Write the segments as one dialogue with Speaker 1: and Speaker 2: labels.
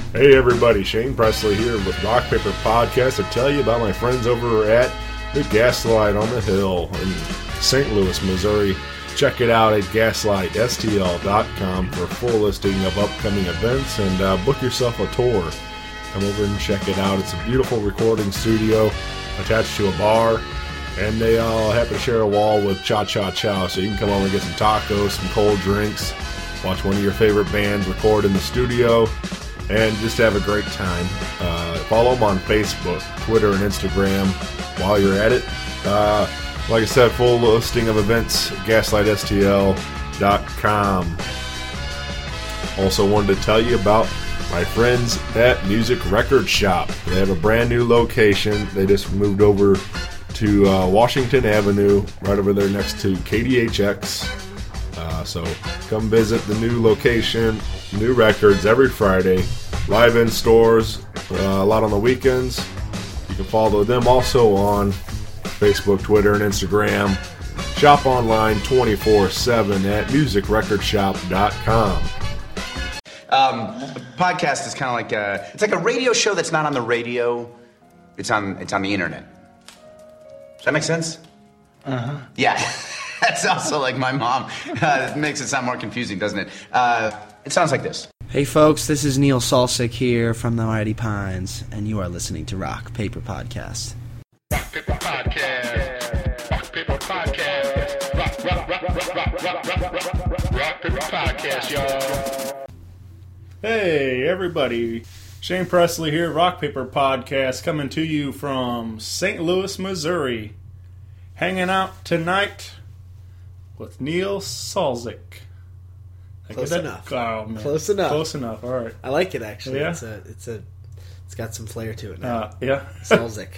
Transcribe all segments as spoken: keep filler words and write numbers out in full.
Speaker 1: Hey everybody, Shane Presley here with Rock Paper Podcast to tell you about my friends over at the Gaslight on the Hill in Saint Louis, Missouri. Check it out at gaslight S T L dot com for a full listing of upcoming events and uh, book yourself a tour. Come over and check it out. It's a beautiful recording studio attached to a bar, and they all happen to share a wall with Cha Cha Chow, so you can come over and get some tacos, some cold drinks, watch one of your favorite bands record in the studio, and just have a great time. Uh, follow them on Facebook, Twitter, and Instagram while you're at it. Uh, like I said, full listing of events, gaslight S T L dot com. Also wanted to tell you about my friends at Music Record Shop. They have a brand new location. They just moved over to uh, Washington Avenue, right over there next to K D H X. Uh, so come visit the new location, new records every Friday, live in stores, uh, a lot on the weekends. You can follow them also on Facebook, Twitter, and Instagram. Shop online twenty-four seven at music record shop dot com.
Speaker 2: Um, a podcast is kind of like a, it's like a radio show that's not on the radio. It's on, it's on the internet. Does that make sense?
Speaker 3: Uh-huh.
Speaker 2: Yeah. That's also like my mom. Uh, it makes it sound more confusing, doesn't it? Uh, it sounds like this.
Speaker 3: Hey folks, this is Neil Salsic here from the Mighty Pines, and you are listening to Rock Paper Podcast.
Speaker 4: Rock Paper Podcast. Rock Paper Podcast. Rock, rock, rock, rock, rock, rock, rock, rock, rock Paper Podcast, y'all.
Speaker 5: Hey everybody, Shane Presley here, Rock Paper Podcast, coming to you from Saint Louis, Missouri. Hanging out tonight with Neil Salsic.
Speaker 6: Close enough.
Speaker 5: Oh, man.
Speaker 6: Close enough.
Speaker 5: Close enough. All right.
Speaker 6: I like it actually.
Speaker 5: Yeah?
Speaker 6: It's a, it's a, it's got some flair to it now.
Speaker 5: Uh, yeah.
Speaker 6: Salsic.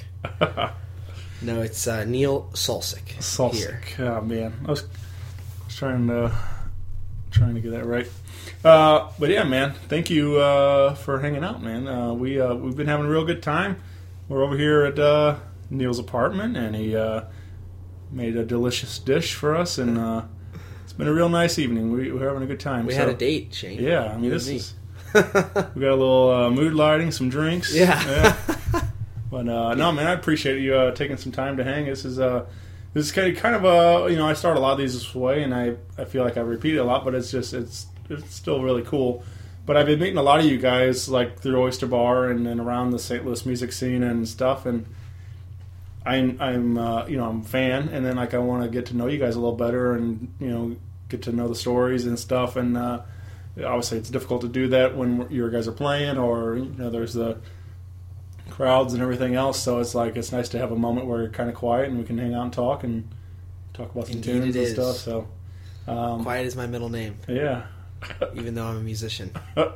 Speaker 6: No, it's uh, Neil Salsic.
Speaker 5: Salsic.
Speaker 6: Here.
Speaker 5: Oh man, I was, I was trying to trying to get that right. Uh, but yeah, man, thank you uh, for hanging out, man. Uh, we uh, we've been having a real good time. We're over here at uh, Neil's apartment, and he uh, made a delicious dish for us, and uh, it's been a real nice evening. We, we're having a good time.
Speaker 6: We
Speaker 5: so,
Speaker 6: had a date, Shane.
Speaker 5: Yeah, I mean
Speaker 6: You
Speaker 5: this
Speaker 6: and me.
Speaker 5: is. We got a little uh, mood lighting, some drinks.
Speaker 6: Yeah.
Speaker 5: yeah. But uh, no, man, I appreciate you uh, taking some time to hang. This is uh, this is kind of, kind of a you know I start a lot of these this way, and I, I feel like I repeat it a lot, but it's just it's it's still really cool. But I've been meeting a lot of you guys like through Oyster Bar and, and around the Saint Louis music scene and stuff, and I'm I'm uh, you know I'm a fan, and then like I want to get to know you guys a little better, and you know get to know the stories and stuff, and uh, obviously it's difficult to do that when you guys are playing, or you know there's the crowds and everything else. So it's like it's nice to have a moment where you're kind of quiet and we can hang out and talk and talk about some
Speaker 6: Indeed
Speaker 5: tunes
Speaker 6: it
Speaker 5: and
Speaker 6: is.
Speaker 5: stuff. So um,
Speaker 6: Quiet is my middle name,
Speaker 5: yeah.
Speaker 6: even though I'm a musician. But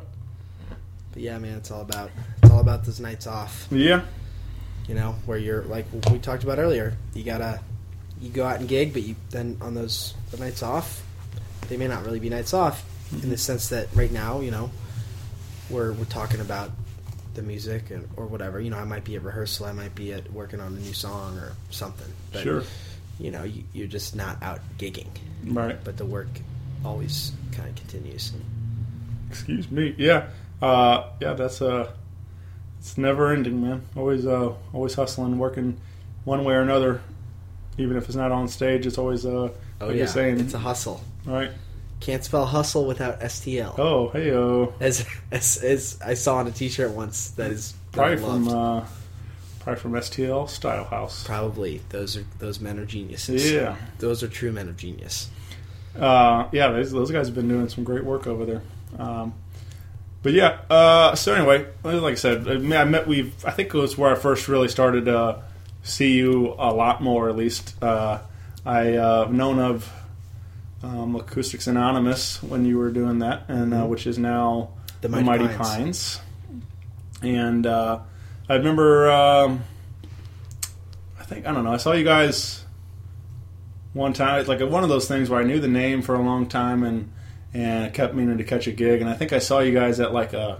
Speaker 6: yeah, man, it's all about it's all about those nights off.
Speaker 5: Yeah.
Speaker 6: You know, where you're like we talked about earlier. You gotta you go out and gig, but you then on those the nights off, they may not really be nights off in the sense that right now, you know, we're we're talking about the music and, or whatever. You know, I might be at rehearsal, I might be at working on a new song or something. But,
Speaker 5: Sure.
Speaker 6: you know, you, you're just not out gigging.
Speaker 5: Right.
Speaker 6: But the work always kind of continues.
Speaker 5: Excuse me. Yeah. Uh, yeah. That's uh, it's never ending, man. Always uh, always hustling, working one way or another. Even if it's not on stage, it's always uh,
Speaker 6: Oh,
Speaker 5: like
Speaker 6: yeah.
Speaker 5: you're saying,
Speaker 6: It's a hustle.
Speaker 5: right?
Speaker 6: Can't spell hustle without S T L.
Speaker 5: Oh, hey, oh.
Speaker 6: As, as as I saw on a T-shirt once that is that I
Speaker 5: Probably from
Speaker 6: loved.
Speaker 5: uh, probably from S T L Style House.
Speaker 6: Probably those are those men are geniuses.
Speaker 5: Yeah.
Speaker 6: Those are true men of genius.
Speaker 5: Uh, yeah, those, those guys have been doing some great work over there. Um, but yeah, uh, so anyway, like I said, I, mean, I met. We I think it was where I first really started to see you a lot more. At least uh, I uh, known of um, Acoustics Anonymous when you were doing that, and uh, which is now
Speaker 6: The
Speaker 5: the
Speaker 6: Mighty
Speaker 5: Mighty,
Speaker 6: Pines.
Speaker 5: Pines. And uh, I remember, um, I think I don't know. I saw you guys one time. It's like one of those things where I knew the name for a long time, and and I kept meaning to catch a gig. And I think I saw you guys at like a,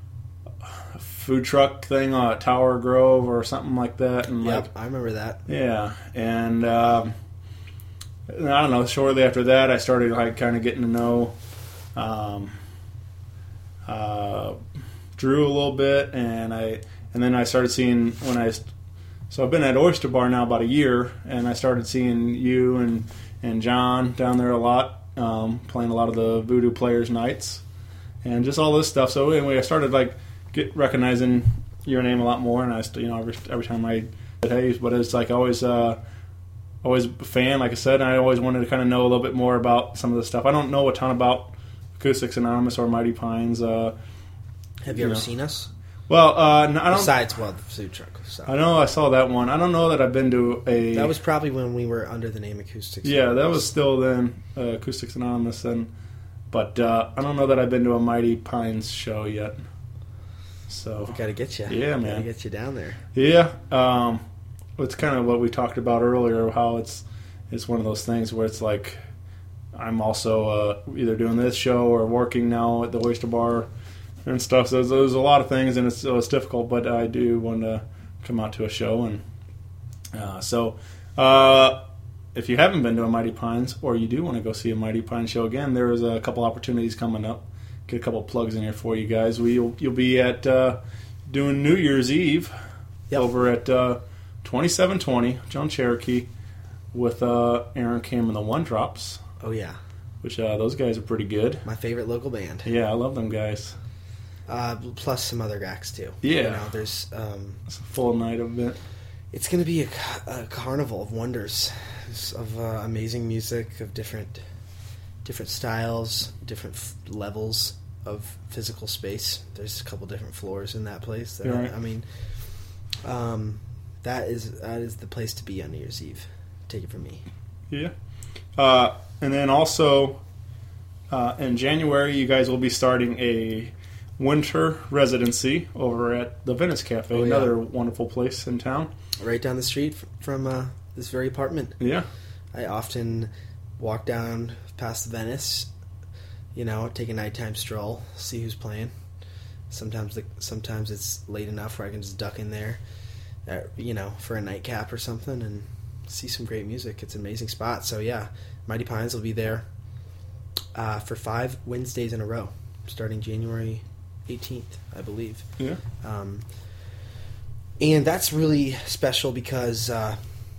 Speaker 5: a food truck thing at Tower Grove or something like that. And
Speaker 6: Yep,
Speaker 5: like,
Speaker 6: I remember that.
Speaker 5: yeah, and um, and I don't know. Shortly after that, I started like kind of getting to know um, uh, Drew a little bit, and I and then I started seeing when I. So I've been at Oyster Bar now about a year, and I started seeing you and and John down there a lot, um, playing a lot of the Voodoo Players nights, and just all this stuff. So anyway, I started like get recognizing your name a lot more, and I st- you know every every time I said hey, but it's like always uh, always a fan. Like I said, and I always wanted to kind of know a little bit more about some of the stuff. I don't know a ton about Acoustics Anonymous or Mighty Pines. Uh,
Speaker 6: Have you,
Speaker 5: you
Speaker 6: ever
Speaker 5: know.
Speaker 6: seen us?
Speaker 5: Well, uh, no, I don't.
Speaker 6: Besides, well, the food truck. So.
Speaker 5: I know I saw that one. I don't know that I've been to a.
Speaker 6: That was probably when we were under the name Acoustics.
Speaker 5: Yeah, that was still then uh, Acoustics Anonymous, and but uh, I don't know that I've been to a Mighty Pines show yet. So
Speaker 6: Got to get you.
Speaker 5: Yeah,
Speaker 6: Got
Speaker 5: man.
Speaker 6: to get you down there.
Speaker 5: yeah, um, it's kind of what we talked about earlier. How it's it's one of those things where it's like I'm also uh, either doing this show or working now at the Oyster Bar and stuff. So there's, there's a lot of things, and it's so it's difficult. But I do want to come out to a show, and uh, so uh, if you haven't been to a Mighty Pines, or you do want to go see a Mighty Pines show again, there is a couple opportunities coming up. Get a couple plugs in here for you guys. We you'll, you'll be at uh, doing New Year's Eve
Speaker 6: Yep.
Speaker 5: over at uh, twenty-seven twenty John Cherokee with uh, Aaron Kim and the One Drops,
Speaker 6: Oh, yeah.
Speaker 5: which uh, those guys are pretty good.
Speaker 6: My favorite local band.
Speaker 5: Yeah, I love them guys.
Speaker 6: Uh, plus some other acts, too.
Speaker 5: Yeah.
Speaker 6: You know, there's... Um,
Speaker 5: It's a full night event.
Speaker 6: it's going to be a, a carnival of wonders, of uh, amazing music, of different different styles, different f- levels of physical space. There's a couple different floors in that place. That,
Speaker 5: You're right.
Speaker 6: I mean, um, that is that is the place to be on New Year's Eve. Take it from me.
Speaker 5: Yeah. Uh, and then also uh, in January, you guys will be starting a winter residency over at the Venice Cafe,
Speaker 6: Oh, yeah.
Speaker 5: another wonderful place in town.
Speaker 6: Right down the street f- from uh, this very apartment.
Speaker 5: Yeah.
Speaker 6: I often walk down past the Venice, you know, take a nighttime stroll, see who's playing. Sometimes the sometimes it's late enough where I can just duck in there, uh, you know, for a nightcap or something and see some great music. It's an amazing spot. So yeah, Mighty Pines will be there uh, for five Wednesdays in a row, starting January eighteenth, I believe.
Speaker 5: Yeah.
Speaker 6: Um, and that's really special because uh,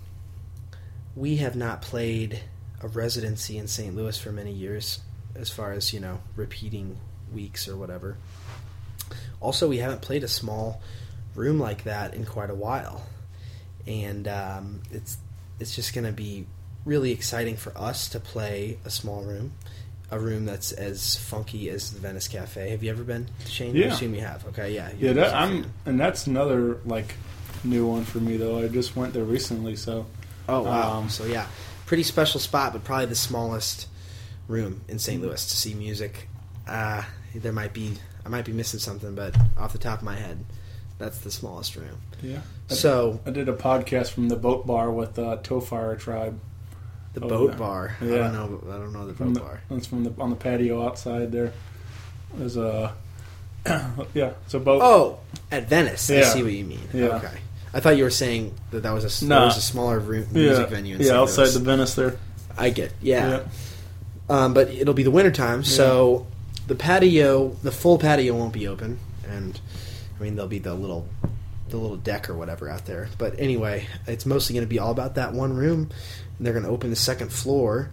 Speaker 6: we have not played a residency in Saint Louis for many years, as far as, you know, repeating weeks or whatever. Also, we haven't played a small room like that in quite a while. And um, it's it's just going to be really exciting for us to play a small room, a room that's as funky as the Venice Cafe. Have you ever been to Shane? I
Speaker 5: Yeah.
Speaker 6: assume you have. Okay, yeah.
Speaker 5: Yeah,
Speaker 6: you're
Speaker 5: that,
Speaker 6: a
Speaker 5: I'm,
Speaker 6: fan.
Speaker 5: and that's another like new one for me though. I just went there recently, so
Speaker 6: Oh, wow.
Speaker 5: Um,
Speaker 6: so, yeah. Pretty special spot, but probably the smallest room in Saint Louis to see music. Uh, there might be, I might be missing something, but off the top of my head, that's the smallest room.
Speaker 5: yeah. I,
Speaker 6: So,
Speaker 5: I did a podcast from the Boat Bar with uh, Tofire Tribe.
Speaker 6: the
Speaker 5: Oh,
Speaker 6: boat
Speaker 5: yeah.
Speaker 6: bar. I
Speaker 5: Yeah.
Speaker 6: don't know. I don't know the
Speaker 5: From
Speaker 6: boat
Speaker 5: the,
Speaker 6: bar.
Speaker 5: That's from the on the patio outside there. There's a yeah, it's a boat.
Speaker 6: Oh, at Venice. I
Speaker 5: Yeah.
Speaker 6: see what you mean.
Speaker 5: Yeah.
Speaker 6: Okay. I thought you were saying that that was a,
Speaker 5: Nah.
Speaker 6: that was a smaller room,
Speaker 5: yeah,
Speaker 6: music venue in
Speaker 5: yeah,
Speaker 6: Saint
Speaker 5: outside
Speaker 6: Louis.
Speaker 5: the Venice there.
Speaker 6: I get, yeah.
Speaker 5: Yeah.
Speaker 6: Um, but it'll be the wintertime, so the patio, the full patio won't be open, and I mean there'll be the little, the little deck or whatever out there. But anyway, it's mostly going to be all about that one room, and they're going to open the second floor,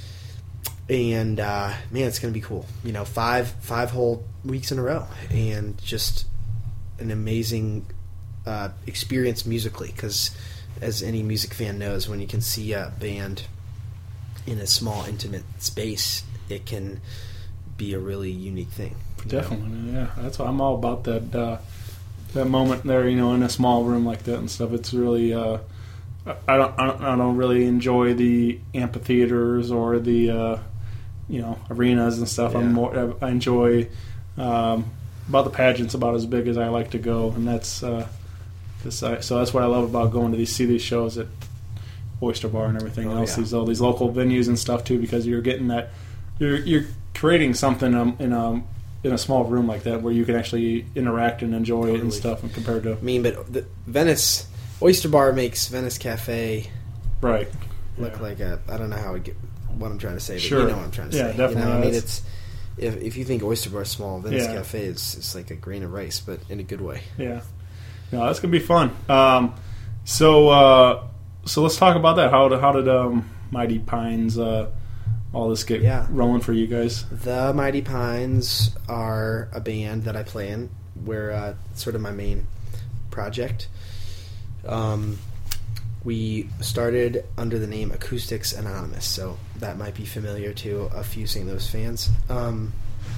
Speaker 6: and uh, man, it's going to be cool. You know, five five whole weeks in a row, and just an amazing uh, experience musically, because as any music fan knows, when you can see a band in a small, intimate space, it can be a really unique thing. you know?
Speaker 5: Definitely, yeah. That's what I'm all about. That uh, that moment there, you know, in a small room like that and stuff. It's really, uh, I don't, I don't, I don't really enjoy the amphitheaters or the, uh, you know, arenas and stuff.
Speaker 6: Yeah.
Speaker 5: I'm more, I enjoy um, about the pageants about as big as I like to go, and that's, uh, this, I, so that's what I love about going to these see these shows at Oyster Bar and everything
Speaker 6: Oh,
Speaker 5: else.
Speaker 6: yeah.
Speaker 5: These all these local venues and stuff too, because you're getting that, you're you're creating something um, in a in a small room like that where you can actually interact and enjoy it and
Speaker 6: Totally.
Speaker 5: stuff, and compared to
Speaker 6: I mean, but the Venice Oyster Bar makes Venice Cafe
Speaker 5: right.
Speaker 6: look
Speaker 5: Yeah.
Speaker 6: like a. I don't know how I get what I'm trying to say, but
Speaker 5: Sure.
Speaker 6: you know what I'm trying to
Speaker 5: Yeah,
Speaker 6: say. You
Speaker 5: definitely
Speaker 6: know, I mean,
Speaker 5: is.
Speaker 6: it's if if you think Oyster Bar is small, Venice
Speaker 5: Yeah.
Speaker 6: Cafe is it's like a grain of rice, but in a good way.
Speaker 5: Yeah. No, that's gonna be fun. Um, so uh, so let's talk about that. How did how did um, Mighty Pines uh, all this get
Speaker 6: Yeah.
Speaker 5: rolling for you guys?
Speaker 6: The Mighty Pines are a band that I play in. We're uh, sort of my main project. Um, we started under the name Acoustics Anonymous, so that might be familiar to a few Saint Louis fans. Um,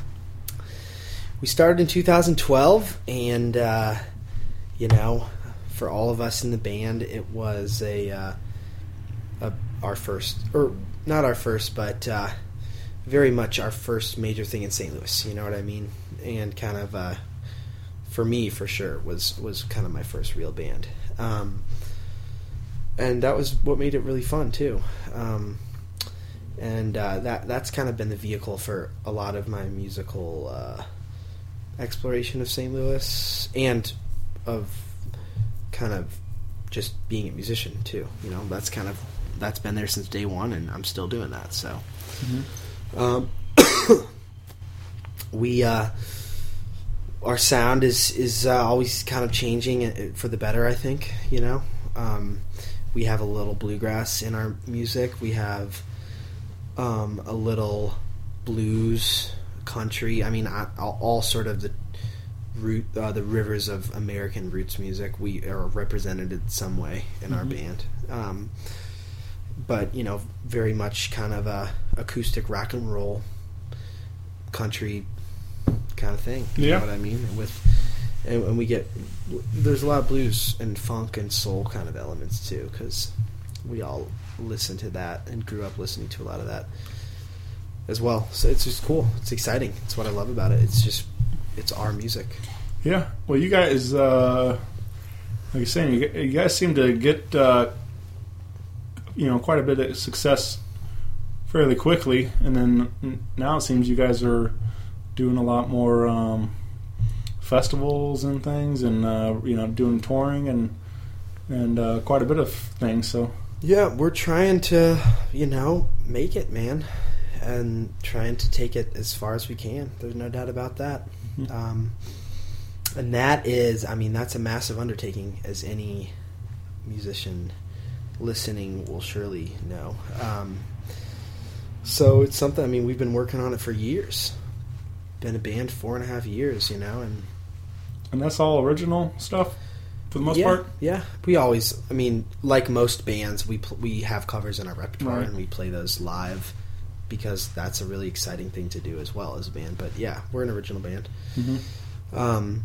Speaker 6: we started in two thousand twelve, and uh, you know, for all of us in the band, it was a, uh, a our first, or not our first, but uh, very much our first major thing in Saint Louis. You know what I mean? And kind of, uh, for me, for sure, was was kind of my first real band. Um, and that was what made it really fun too. Um, and uh, that that's kind of been the vehicle for a lot of my musical uh, exploration of Saint Louis, and of kind of just being a musician too. You know, that's kind of that's been there since day one, and I'm still doing that. So, mm-hmm. um, we uh, our sound is is uh, always kind of changing for the better. I think, you know. Um, we have a little bluegrass in our music. We have um, a little blues, country. I mean, all, all sort of the root, uh, the rivers of American roots music. We are represented in some way in mm-hmm. our band. Um, but you know, very much kind of a acoustic rock and roll, country kind of thing. You
Speaker 5: yeah.
Speaker 6: know what I mean? With and, and we get there's a lot of blues and funk and soul kind of elements too, because we all listen to that and grew up listening to a lot of that as well. So it's just cool. It's exciting. It's what I love about it. It's just it's our music.
Speaker 5: Yeah. Well, you guys, uh, like you're saying, you, you guys seem to get uh, you know quite a bit of success fairly quickly, and then now it seems you guys are doing a lot more um, festivals and things, and uh, you know doing touring and and uh, quite a bit of things. So
Speaker 6: yeah, we're trying to you know make it, man, and trying to take it as far as we can. There's no doubt about that. Mm-hmm. Um, and that is, I mean, that's a massive undertaking, as any musician listening will surely know. Um, so it's something. I mean, we've been working on it for years. Been a band four and a half years, you know, and
Speaker 5: and that's all original stuff for the most
Speaker 6: yeah,
Speaker 5: part.
Speaker 6: Yeah, we always. I mean, like most bands, we pl- we have covers in our repertoire,
Speaker 5: Right.
Speaker 6: and we play those live because that's a really exciting thing to do as well as a band. But yeah, we're an original band.
Speaker 5: Mm-hmm.
Speaker 6: Um,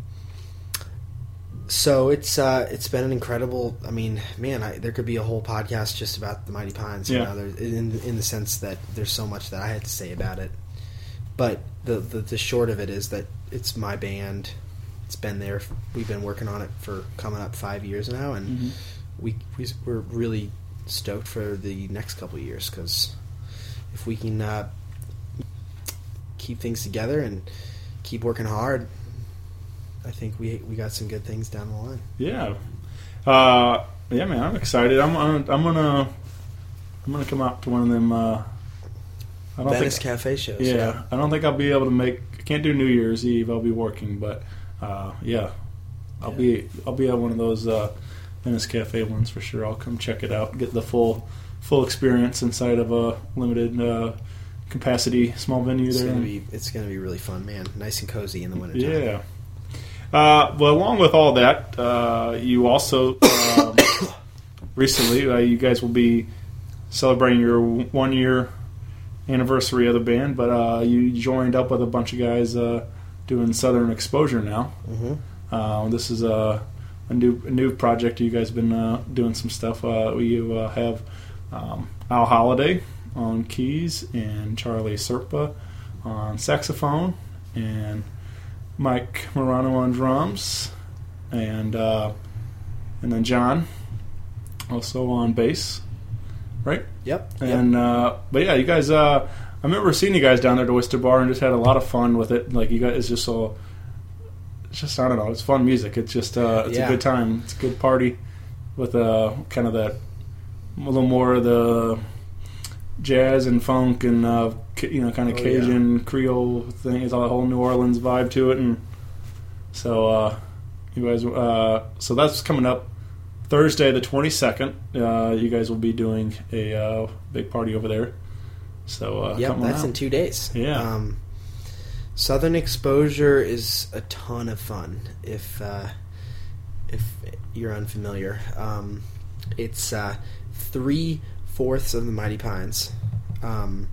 Speaker 6: so it's uh, it's been an incredible. I mean, man, I, there could be a whole podcast just about the Mighty Pines. You
Speaker 5: Yeah.
Speaker 6: know, there- in in the sense that there's so much that I had to say about it. But the, the the short of it is that it's my band. It's been there. We've been working on it for coming up five years now, and
Speaker 5: Mm-hmm.
Speaker 6: we, we we're really stoked for the next couple of years, because if we can uh, keep things together and keep working hard, I think we we got some good things down the line.
Speaker 5: Yeah, uh, yeah, man, I'm excited. I'm I'm, I'm gonna I'm gonna come out to one of them. Uh, I don't
Speaker 6: Venice
Speaker 5: think,
Speaker 6: Cafe shows.
Speaker 5: Yeah, I don't think I'll be able to make. I can't do New Year's Eve. I'll be working, but uh, yeah, I'll
Speaker 6: Yeah.
Speaker 5: be I'll be at one of those uh, Venice Cafe ones for sure. I'll come check it out, get the full full experience inside of a limited uh, capacity small venue
Speaker 6: It's
Speaker 5: there.
Speaker 6: gonna be it's gonna be really fun, man. Nice and cozy in the wintertime.
Speaker 5: Yeah. Uh, well, along with all that, uh, you also um, recently uh, you guys will be celebrating your one year anniversary of the band, but uh, you joined up with a bunch of guys uh, doing Southern Exposure now.
Speaker 6: Mm-hmm.
Speaker 5: Uh, this is a, a new a new project. You guys been uh, doing some stuff. Uh, you uh, have um, Al Holliday on keys and Charlie Serpa on saxophone and Mike Morano on drums, and uh, and then John also on bass, right?
Speaker 6: Yep.
Speaker 5: And uh, but yeah, you guys. Uh, I remember seeing you guys down there at Oyster Bar and just had a lot of fun with it. Like you guys, it's just so. It's just I don't know. It's fun music. It's just uh, it's
Speaker 6: Yeah.
Speaker 5: a good time. It's a good party with uh, kind of that a little more of the jazz and funk and uh, ca- you know, kind of
Speaker 6: Oh,
Speaker 5: Cajun Creole thing. It's a whole New Orleans vibe to it, and so uh, you guys. Uh, so that's coming up Thursday, the twenty-second. Uh, you guys will be doing a uh, big party over there. So uh,
Speaker 6: Yep,
Speaker 5: come on
Speaker 6: that's
Speaker 5: out.
Speaker 6: in two days.
Speaker 5: Yeah.
Speaker 6: Um, Southern Exposure is a ton of fun. If uh, if you're unfamiliar, um, it's uh, three fourths of the Mighty Pines, um,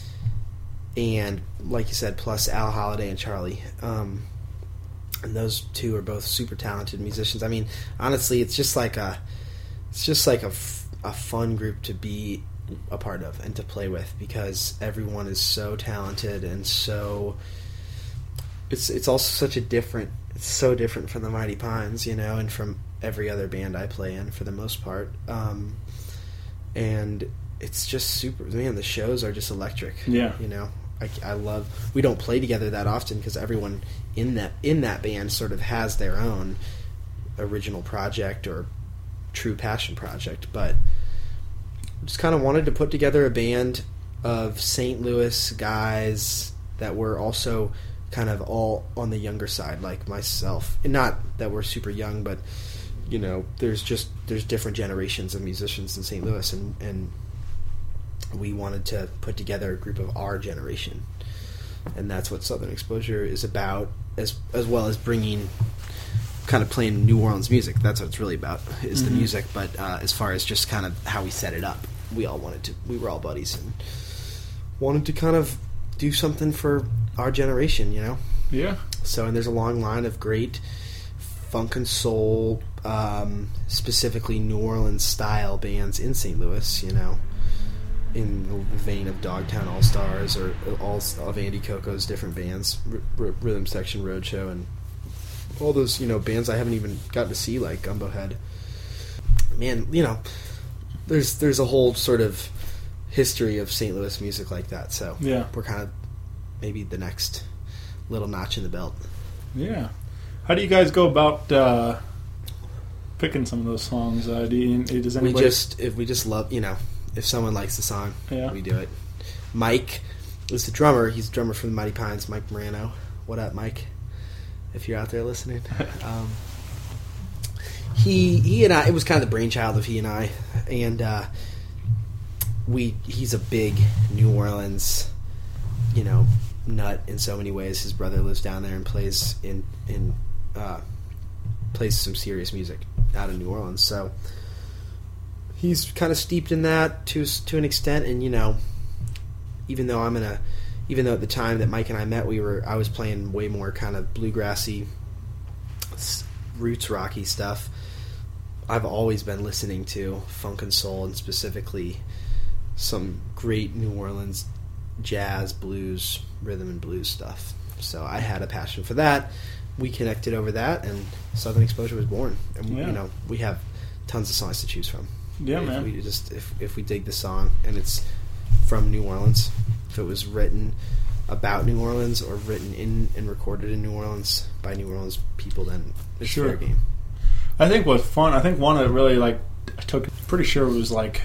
Speaker 6: and like you said, plus Al Holliday and Charlie. Um, and those two are both super talented musicians. I mean, honestly, it's just like a it's just like a, f- a fun group to be a part of and to play with, because everyone is so talented and so it's it's also such a different it's so different from the Mighty Pines, you know, and from every other band I play in for the most part. Um, and it's just super, man, the shows are just electric.
Speaker 5: Yeah.
Speaker 6: You know, I, I love, we don't play together that often because everyone in that in that band sort of has their own original project or true passion project, but just kind of wanted to put together a band of Saint Louis guys that were also kind of all on the younger side, like myself. And not that we're super young, but you know, there's just there's different generations of musicians in Saint Louis, and and we wanted to put together a group of our generation, and that's what Southern Exposure is about, as as well as bringing kind of playing New Orleans music. That's what it's really about, is the music. But uh, as far as just kind of how we set it up, we all wanted to, we were all buddies and wanted to kind of do something for our generation, you know?
Speaker 5: Yeah.
Speaker 6: So, and there's a long line of great funk and soul, um, specifically New Orleans style bands in Saint Louis, you know, in the vein of Dogtown All Stars or all of Andy Coco's different bands, R- R- Rhythm Section Roadshow, and all those, you know, bands I haven't even gotten to see, like Gumbo Head. Man, you know, there's there's a whole sort of history of Saint Louis music like that. So
Speaker 5: Yeah.
Speaker 6: we're kind of maybe the next little notch in the belt.
Speaker 5: Yeah. How do you guys go about uh, picking some of those songs? Uh, do you, does
Speaker 6: We
Speaker 5: anybody...
Speaker 6: just if we just love, you know, if someone likes the song,
Speaker 5: Yeah.
Speaker 6: we do it. Mike is the drummer. He's the drummer from the Mighty Pines. Mike Morano. What up, Mike? If you're out there listening. um, he he and I, it was kind of the brainchild of he and I, and uh, we he's a big New Orleans, you know, nut in so many ways. His brother lives down there and plays in in uh, plays some serious music out of New Orleans, so he's kind of steeped in that to to an extent. And you know, even though I'm in a even though at the time that Mike and I met, we were I was playing way more kind of bluegrassy, roots rocky stuff. I've always been listening to funk and soul, and specifically some great New Orleans jazz, blues, rhythm and blues stuff. So I had a passion for that. We connected over that, and Southern Exposure was born. And
Speaker 5: Yeah.
Speaker 6: you know, we have tons of songs to choose from.
Speaker 5: Yeah,
Speaker 6: if
Speaker 5: man.
Speaker 6: We just if if we dig the song and it's from New Orleans, if it was written about New Orleans or written in and recorded in New Orleans by New Orleans people, then it's
Speaker 5: Sure.
Speaker 6: fair game.
Speaker 5: I think what's fun, I think one that really, like, I took, pretty sure it was, like,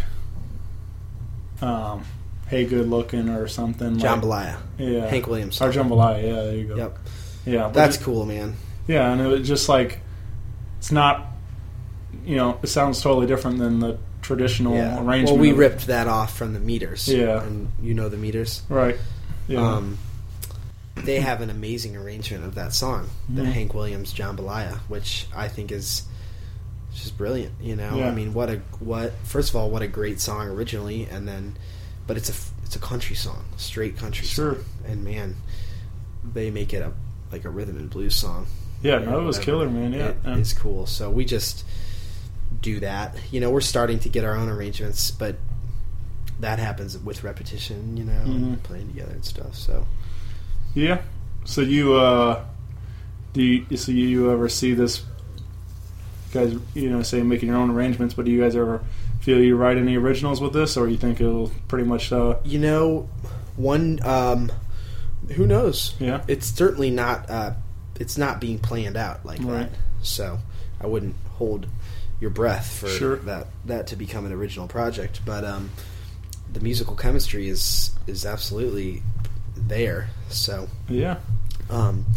Speaker 5: um, Hey Good Looking or something.
Speaker 6: Jambalaya.
Speaker 5: Like, yeah.
Speaker 6: Hank Williams.
Speaker 5: Or Jambalaya, yeah, there you go.
Speaker 6: Yep.
Speaker 5: Yeah. but
Speaker 6: That's
Speaker 5: it-
Speaker 6: cool, man.
Speaker 5: Yeah, and it was just, like, it's not, you know, it sounds totally different than the traditional
Speaker 6: Yeah.
Speaker 5: arrangement.
Speaker 6: Well, we
Speaker 5: of-
Speaker 6: ripped that off from the Meters.
Speaker 5: Yeah.
Speaker 6: And you know the Meters?
Speaker 5: Right. Yeah.
Speaker 6: Um, they have an amazing arrangement of that song, the
Speaker 5: Mhm.
Speaker 6: Hank Williams Jambalaya, which I think is just brilliant. You know,
Speaker 5: Yeah.
Speaker 6: I mean, what a what? First of all, what a great song originally, and then, but it's a it's a country song, straight country
Speaker 5: Sure.
Speaker 6: song, and man, they make it a like a rhythm and blues song.
Speaker 5: yeah,
Speaker 6: or
Speaker 5: no, it was
Speaker 6: whatever.
Speaker 5: killer, man. Yeah.
Speaker 6: It
Speaker 5: yeah.
Speaker 6: is cool. So we just do that. You know, we're starting to get our own arrangements, but that happens with repetition, you know, and
Speaker 5: Mhm.
Speaker 6: playing together and stuff. So
Speaker 5: Yeah. So you, uh, do you, so you ever see this, guys, you know, say making your own arrangements, but do you guys ever feel you write any originals with this, or you think it'll pretty much, uh,
Speaker 6: you know, one um, who knows?
Speaker 5: yeah?
Speaker 6: It's certainly not. Uh, it's not being planned out like
Speaker 5: Right.
Speaker 6: that. So I wouldn't hold your breath for
Speaker 5: Sure.
Speaker 6: that that to become an original project. But um, the musical chemistry is is absolutely there. So
Speaker 5: Yeah.
Speaker 6: um,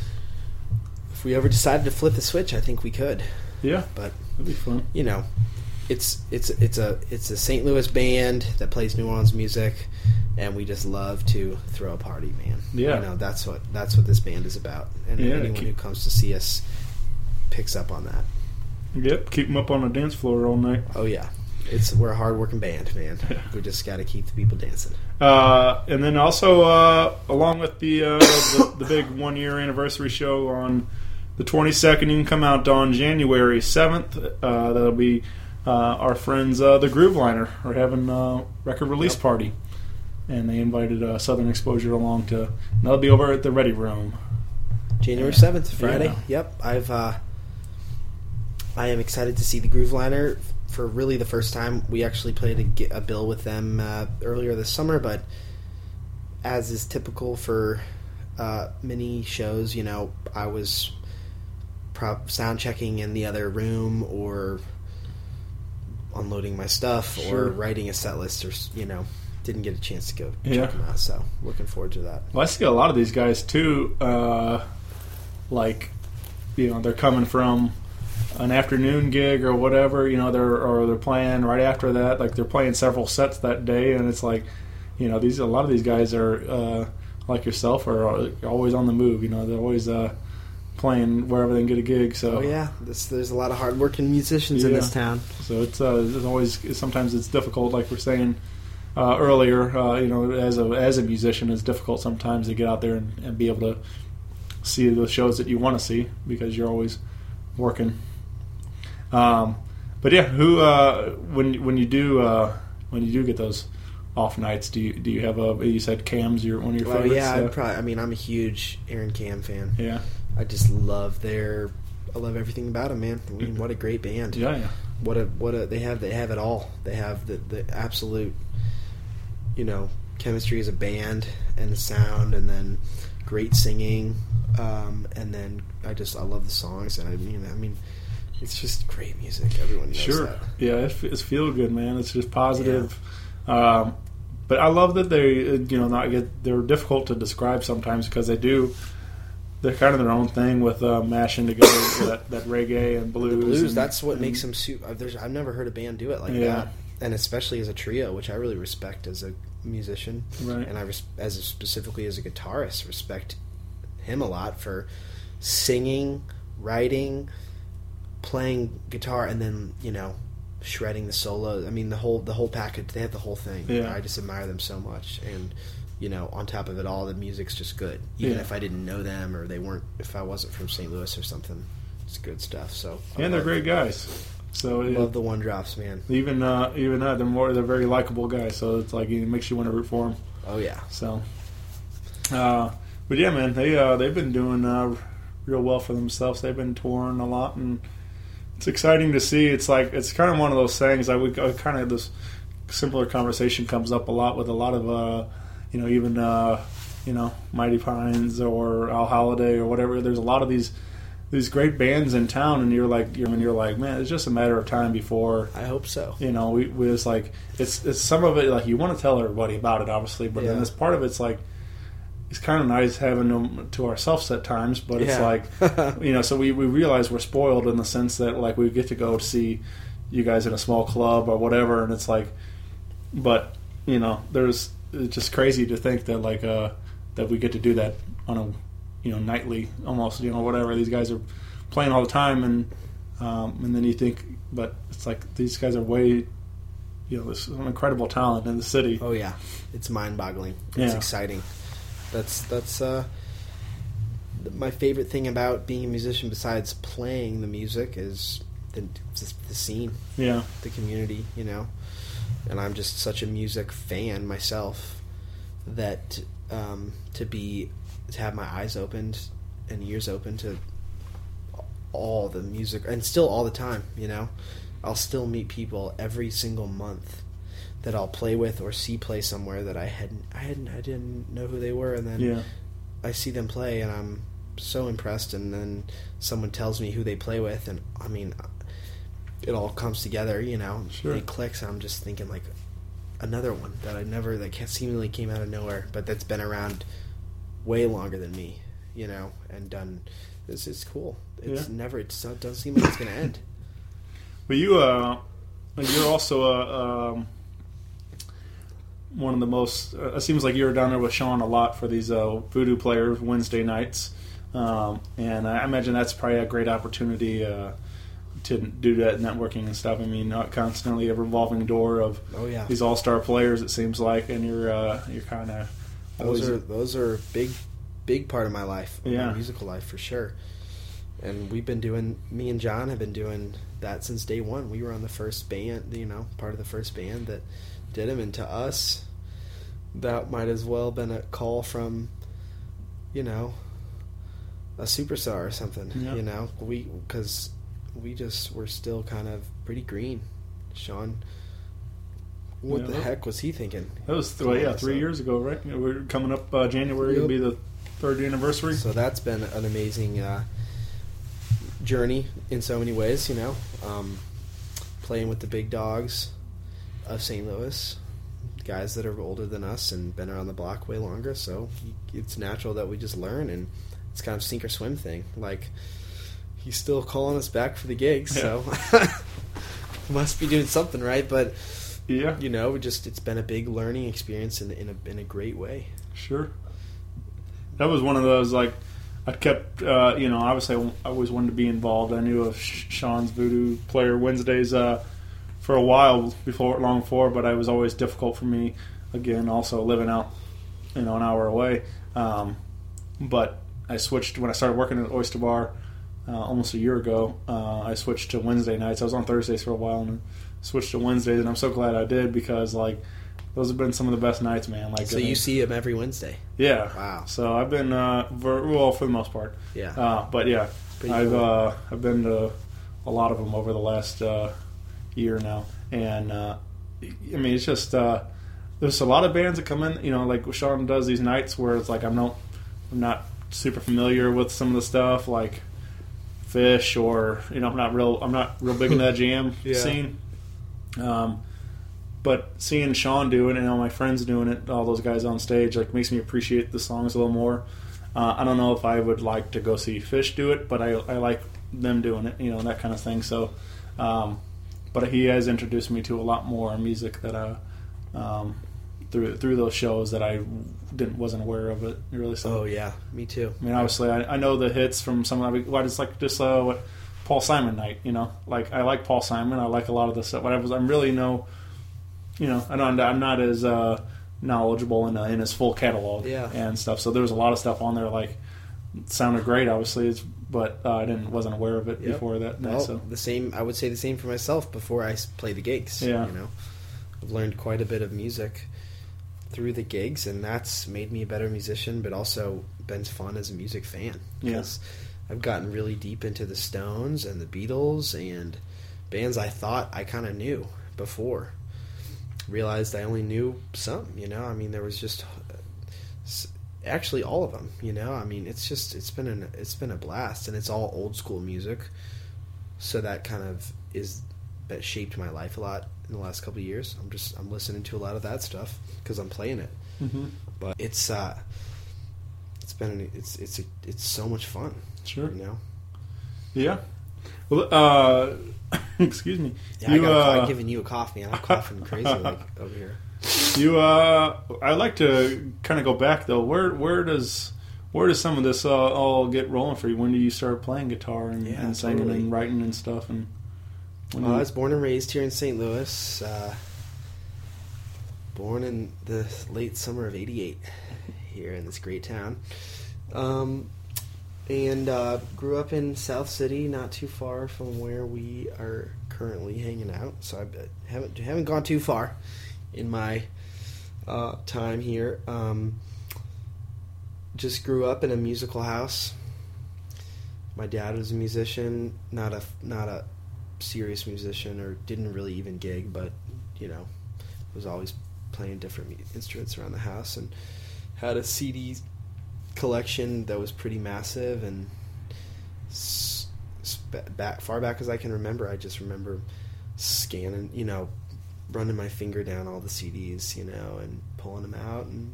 Speaker 6: if we ever decided to flip the switch, I think we could.
Speaker 5: Yeah.
Speaker 6: But
Speaker 5: That'd be fun.
Speaker 6: you know, it's it's it's a it's a Saint Louis band that plays New Orleans music, and we just love to throw a party, man.
Speaker 5: Yeah.
Speaker 6: You know, that's what that's what this band is about, and
Speaker 5: Yeah,
Speaker 6: anyone
Speaker 5: keep-
Speaker 6: who comes to see us picks up on that.
Speaker 5: Yep. Keep them up on the dance floor all night.
Speaker 6: Oh yeah, it's we're a hard working band, man. We just got to keep the people dancing.
Speaker 5: Uh, and then also, uh, along with the, uh, the the big one year anniversary show on the twenty-second, you can come out on January seventh. Uh, that'll be uh, our friends, uh, the Groove Liner, are having a record release
Speaker 6: Yep.
Speaker 5: party. And they invited uh, Southern Exposure along to, and that'll be over at the Ready Room.
Speaker 6: January seventh, Friday.
Speaker 5: Yeah.
Speaker 6: Yep, I've uh, I am excited to see the Groove Liner for really the first time. We actually played a, gi- a bill with them uh, earlier this summer, but as is typical for uh, mini shows, you know, I was pro- sound checking in the other room or unloading my stuff
Speaker 5: Sure.
Speaker 6: or writing a set list, or s- you know, didn't get a chance to go
Speaker 5: Yeah.
Speaker 6: check them out. So looking forward to that.
Speaker 5: Well, I see a lot of these guys too. Uh, like, you know, they're coming from an afternoon gig or whatever. You know, they're or they're playing right after that. Like they're playing several sets that day, and it's like, you know, these a lot of these guys are uh, like yourself are always on the move. You know, they're always uh, playing wherever they can get a gig. So
Speaker 6: Oh yeah, this, there's a lot of hardworking musicians in
Speaker 5: Yeah.
Speaker 6: this town.
Speaker 5: So it's, uh, it's always sometimes it's difficult, like we're saying uh, earlier. Uh, you know, as a as a musician, it's difficult sometimes to get out there and, and be able to see the shows that you want to see because you're always working. Um, but yeah, who uh, when when you do uh, when you do get those off nights, do you do you have a? You said Cam's your one of your
Speaker 6: Well,
Speaker 5: favorites.
Speaker 6: yeah,
Speaker 5: uh,
Speaker 6: I'd probably. I mean, I'm a huge Aaron Cam fan.
Speaker 5: yeah,
Speaker 6: I just love their. I love everything about them, man. I mean, what a great band.
Speaker 5: yeah, yeah.
Speaker 6: What a what a they have. They have it all. They have the the absolute, you know, chemistry as a band and the sound, and then great singing, um, and then I just I love the songs, and I mean I mean, it's just great music. Everyone knows
Speaker 5: Sure.
Speaker 6: that.
Speaker 5: Yeah, it's, it's feel good, man. It's just positive. Um, but I love that they, you know, not get they're difficult to describe sometimes because they do. They're kind of their own thing with uh, mashing together that, that reggae and blues.
Speaker 6: The blues.
Speaker 5: and-
Speaker 6: That's what
Speaker 5: and-
Speaker 6: makes them suit. uh, There's I've never heard a band do it like
Speaker 5: Yeah.
Speaker 6: that, and especially as a trio, which I really respect as a musician,
Speaker 5: Right.
Speaker 6: and I res- as a, specifically as a guitarist respect him a lot for singing, writing, playing guitar, and then you know shredding the solo. I mean the whole the whole package. They have the whole thing.
Speaker 5: Yeah.
Speaker 6: I just admire them so much, and you know on top of it all, the music's just good. Even
Speaker 5: Yeah.
Speaker 6: if I didn't know them or they weren't, if I wasn't from Saint Louis or something, it's good stuff. So I
Speaker 5: And they're
Speaker 6: love-
Speaker 5: great guys. So it,
Speaker 6: Love the one drops, man.
Speaker 5: even uh, even that, they're more they're very likable guys. So it's like it makes you want to root for them.
Speaker 6: Oh yeah,
Speaker 5: So, uh, but yeah, man, they uh, they've been doing uh, real well for themselves. They've been touring a lot, and it's exciting to see. It's like it's kind of one of those things. I would uh, kind of this simpler conversation comes up a lot with a lot of uh, you know even uh, you know Mighty Pines or Al Holiday or whatever. There's a lot of these these great bands in town, and you're like you're and you're like man, it's just a matter of time before.
Speaker 6: I hope so.
Speaker 5: You know, we, we was like, it's it's some of it like you want to tell everybody about it, obviously, but then
Speaker 6: Yeah.
Speaker 5: this part of it's like it's kind of nice having them to ourselves at times, but it's
Speaker 6: Yeah.
Speaker 5: like you know, so we, we realize we're spoiled in the sense that like we get to go see you guys in a small club or whatever, and it's like, but you know, there's it's just crazy to think that like uh that we get to do that on a you know nightly almost you know whatever these guys are playing all the time and um, and then you think but it's like these guys are way you know there's some incredible talent in the city.
Speaker 6: Oh yeah, it's mind-boggling. It's
Speaker 5: Yeah.
Speaker 6: exciting. That's that's uh, my favorite thing about being a musician, besides playing the music, is the, the scene,
Speaker 5: Yeah,
Speaker 6: the community. You know, and I'm just such a music fan myself that um, to be to have my eyes opened and ears open to all the music, and still all the time. You know, I'll still meet people every single month that I'll play with or see play somewhere that I hadn't, I hadn't, I didn't know who they were, and then
Speaker 5: yeah,
Speaker 6: I see them play, and I'm so impressed. And then someone tells me who they play with, and I mean, it all comes together. You know,
Speaker 5: Sure.
Speaker 6: it clicks. And I'm just thinking like, another one that I never that ca- seemingly came out of nowhere, but that's been around way longer than me, you know, and done. This is cool. It's
Speaker 5: Yeah.
Speaker 6: never. It's, it doesn't seem like it's going to end.
Speaker 5: But you, uh, you're also a. Um, one of the most. Uh, it seems like you were down there with Sean a lot for these uh, Voodoo Players Wednesday nights, um, and I imagine that's probably a great opportunity uh, to do that networking and stuff. I mean, not constantly a revolving door of
Speaker 6: Oh yeah,
Speaker 5: these all-star players. It seems like, and you're uh, you're kind of
Speaker 6: those are those are a big, big part of my life, of
Speaker 5: Yeah.
Speaker 6: my musical life for sure. And we've been doing. Me and John have been doing that since day one. We were on the first band, you know, part of the first band that did them, and to us, that might as well been a call from, you know, a superstar or something.
Speaker 5: Yeah.
Speaker 6: You know, we because we just were still kind of pretty green. Sean, what
Speaker 5: Yeah,
Speaker 6: the
Speaker 5: that-
Speaker 6: heck was he thinking?
Speaker 5: that was th- yeah three years ago, right? We're coming up uh, January. It'll
Speaker 6: Yep.
Speaker 5: be the third anniversary.
Speaker 6: So that's been an amazing uh, journey in so many ways, you know. Um, playing with the big dogs of Saint Louis, guys that are older than us and been around the block way longer, so it's natural that we just learn, and it's kind of sink or swim thing. Like, he's still calling us back for the gigs,
Speaker 5: Yeah.
Speaker 6: so must be doing something right, but
Speaker 5: Yeah,
Speaker 6: you know, we just it's been a big learning experience in, in, a, in a great way.
Speaker 5: sure. That was one of those, like, I kept, uh, you know, obviously I always wanted to be involved. I knew of Sean's Voodoo Player Wednesdays uh, for a while before, long before, but it was always difficult for me. Again, also living out, you know, an hour away. Um, but I switched when I started working at Oyster Bar uh, almost a year ago. Uh, I switched to Wednesday nights. I was on Thursdays for a while and switched to Wednesdays, and I'm so glad I did because, like, those have been some of the best nights, man. Like,
Speaker 6: So
Speaker 5: I mean,
Speaker 6: you see him every Wednesday.
Speaker 5: yeah.
Speaker 6: Wow.
Speaker 5: So I've been uh, ver- well for the most part.
Speaker 6: Yeah.
Speaker 5: Uh, but yeah,
Speaker 6: Pretty
Speaker 5: I've
Speaker 6: cool.
Speaker 5: uh, I've been to a lot of them over the last uh, year now, and uh, I mean it's just uh, there's a lot of bands that come in. You know, like Sean does these nights where it's like I'm not I'm not super familiar with some of the stuff like Fish or you know I'm not real I'm not real big in that jam
Speaker 6: Yeah.
Speaker 5: scene. Um, But seeing Sean do it and all my friends doing it, all those guys on stage, like makes me appreciate the songs a little more. Uh, I don't know if I would like to go see Fish do it, but I, I like them doing it, you know, that kind of thing. So, um, but he has introduced me to a lot more music that I, um, through through those shows that I didn't wasn't aware of it really. So,
Speaker 6: Oh yeah, me too.
Speaker 5: I mean, obviously, I, I know the hits from some of the. What it's like, just uh, what Paul Simon night, you know, like I like Paul Simon, I like a lot of the stuff, but I was I'm really no. You know, I don't, I'm not as uh, knowledgeable in, uh, in his full catalog
Speaker 6: Yeah.
Speaker 5: and stuff. So there was a lot of stuff on there like sounded great, obviously, it's, but uh, I didn't wasn't aware of it
Speaker 6: Yep.
Speaker 5: before that night.
Speaker 6: Well,
Speaker 5: So
Speaker 6: the same. I would say the same for myself before I s- play the gigs.
Speaker 5: Yeah.
Speaker 6: You know, I've learned quite a bit of music through the gigs, and that's made me a better musician, but also been fun as a music fan because I've gotten really deep into the Stones and the Beatles and bands I thought I kind of knew before. Realized I only knew some. You know, I mean, there was just s- actually all of them. You know, I mean, it's just it's been an it's been a blast, and it's all old school music. So that kind of is that shaped my life a lot in the last couple of years. I'm just I'm listening to a lot of that stuff because I'm playing it.
Speaker 5: mm-hmm.
Speaker 6: But it's uh, it's been it's it's it's so much fun.
Speaker 5: Sure,
Speaker 6: You know.
Speaker 5: yeah. Well, uh, excuse me.
Speaker 6: Yeah,
Speaker 5: you,
Speaker 6: I got
Speaker 5: uh,
Speaker 6: I'm giving you a cough, man. I'm coughing crazy like over here.
Speaker 5: You, uh, I like to kind of go back though. Where, where does, where does some of this uh, all get rolling for you? When do you start playing guitar and,
Speaker 6: Yeah,
Speaker 5: and singing
Speaker 6: totally.
Speaker 5: and writing and stuff? And when
Speaker 6: Well,
Speaker 5: you-
Speaker 6: I was born and raised here in Saint Louis. Uh, born in the late summer of eighty-eight here in this great town. Um, and uh, grew up in South City, not too far from where we are currently hanging out. So I haven't, haven't gone too far in my uh, time here. Um, just grew up in a musical house. My dad was a musician, not a not a serious musician, or didn't really even gig, but you know, was always playing different mu- instruments around the house, and had a C D collection that was pretty massive. And s- s- back far back as I can remember, I just remember scanning, you know, running my finger down all the C Ds, you know, and pulling them out. And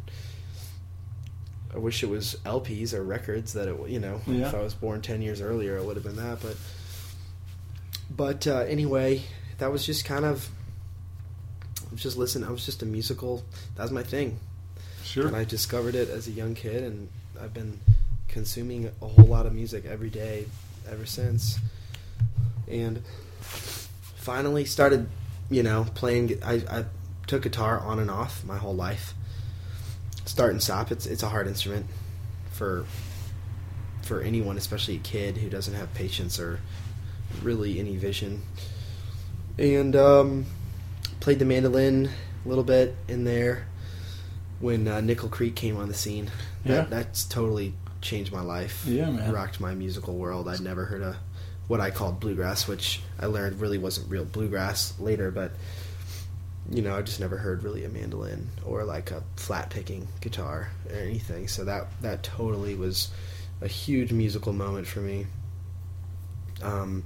Speaker 6: I wish it was L Ps or records that it, you know,
Speaker 5: Yeah.
Speaker 6: if I was born ten years earlier, it would have been that. But, but uh, anyway, that was just kind of, I was just listening. I was just a musical. That was my thing.
Speaker 5: Sure.
Speaker 6: And I discovered it as a young kid, and I've been consuming a whole lot of music every day ever since. And finally started, you know, playing. I, I took guitar on and off my whole life. Start and stop. It's it's a hard instrument for for anyone, especially a kid who doesn't have patience or really any vision. And um, played the mandolin a little bit in there when uh, Nickel Creek came on the scene. That,
Speaker 5: Yeah.
Speaker 6: That's totally changed my life.
Speaker 5: Yeah, man.
Speaker 6: Rocked my musical world. I'd never heard of what I called bluegrass, which I learned really wasn't real bluegrass later, but, you know, I just never heard really a mandolin or like a flat picking guitar or anything. So that, that totally was a huge musical moment for me. Um,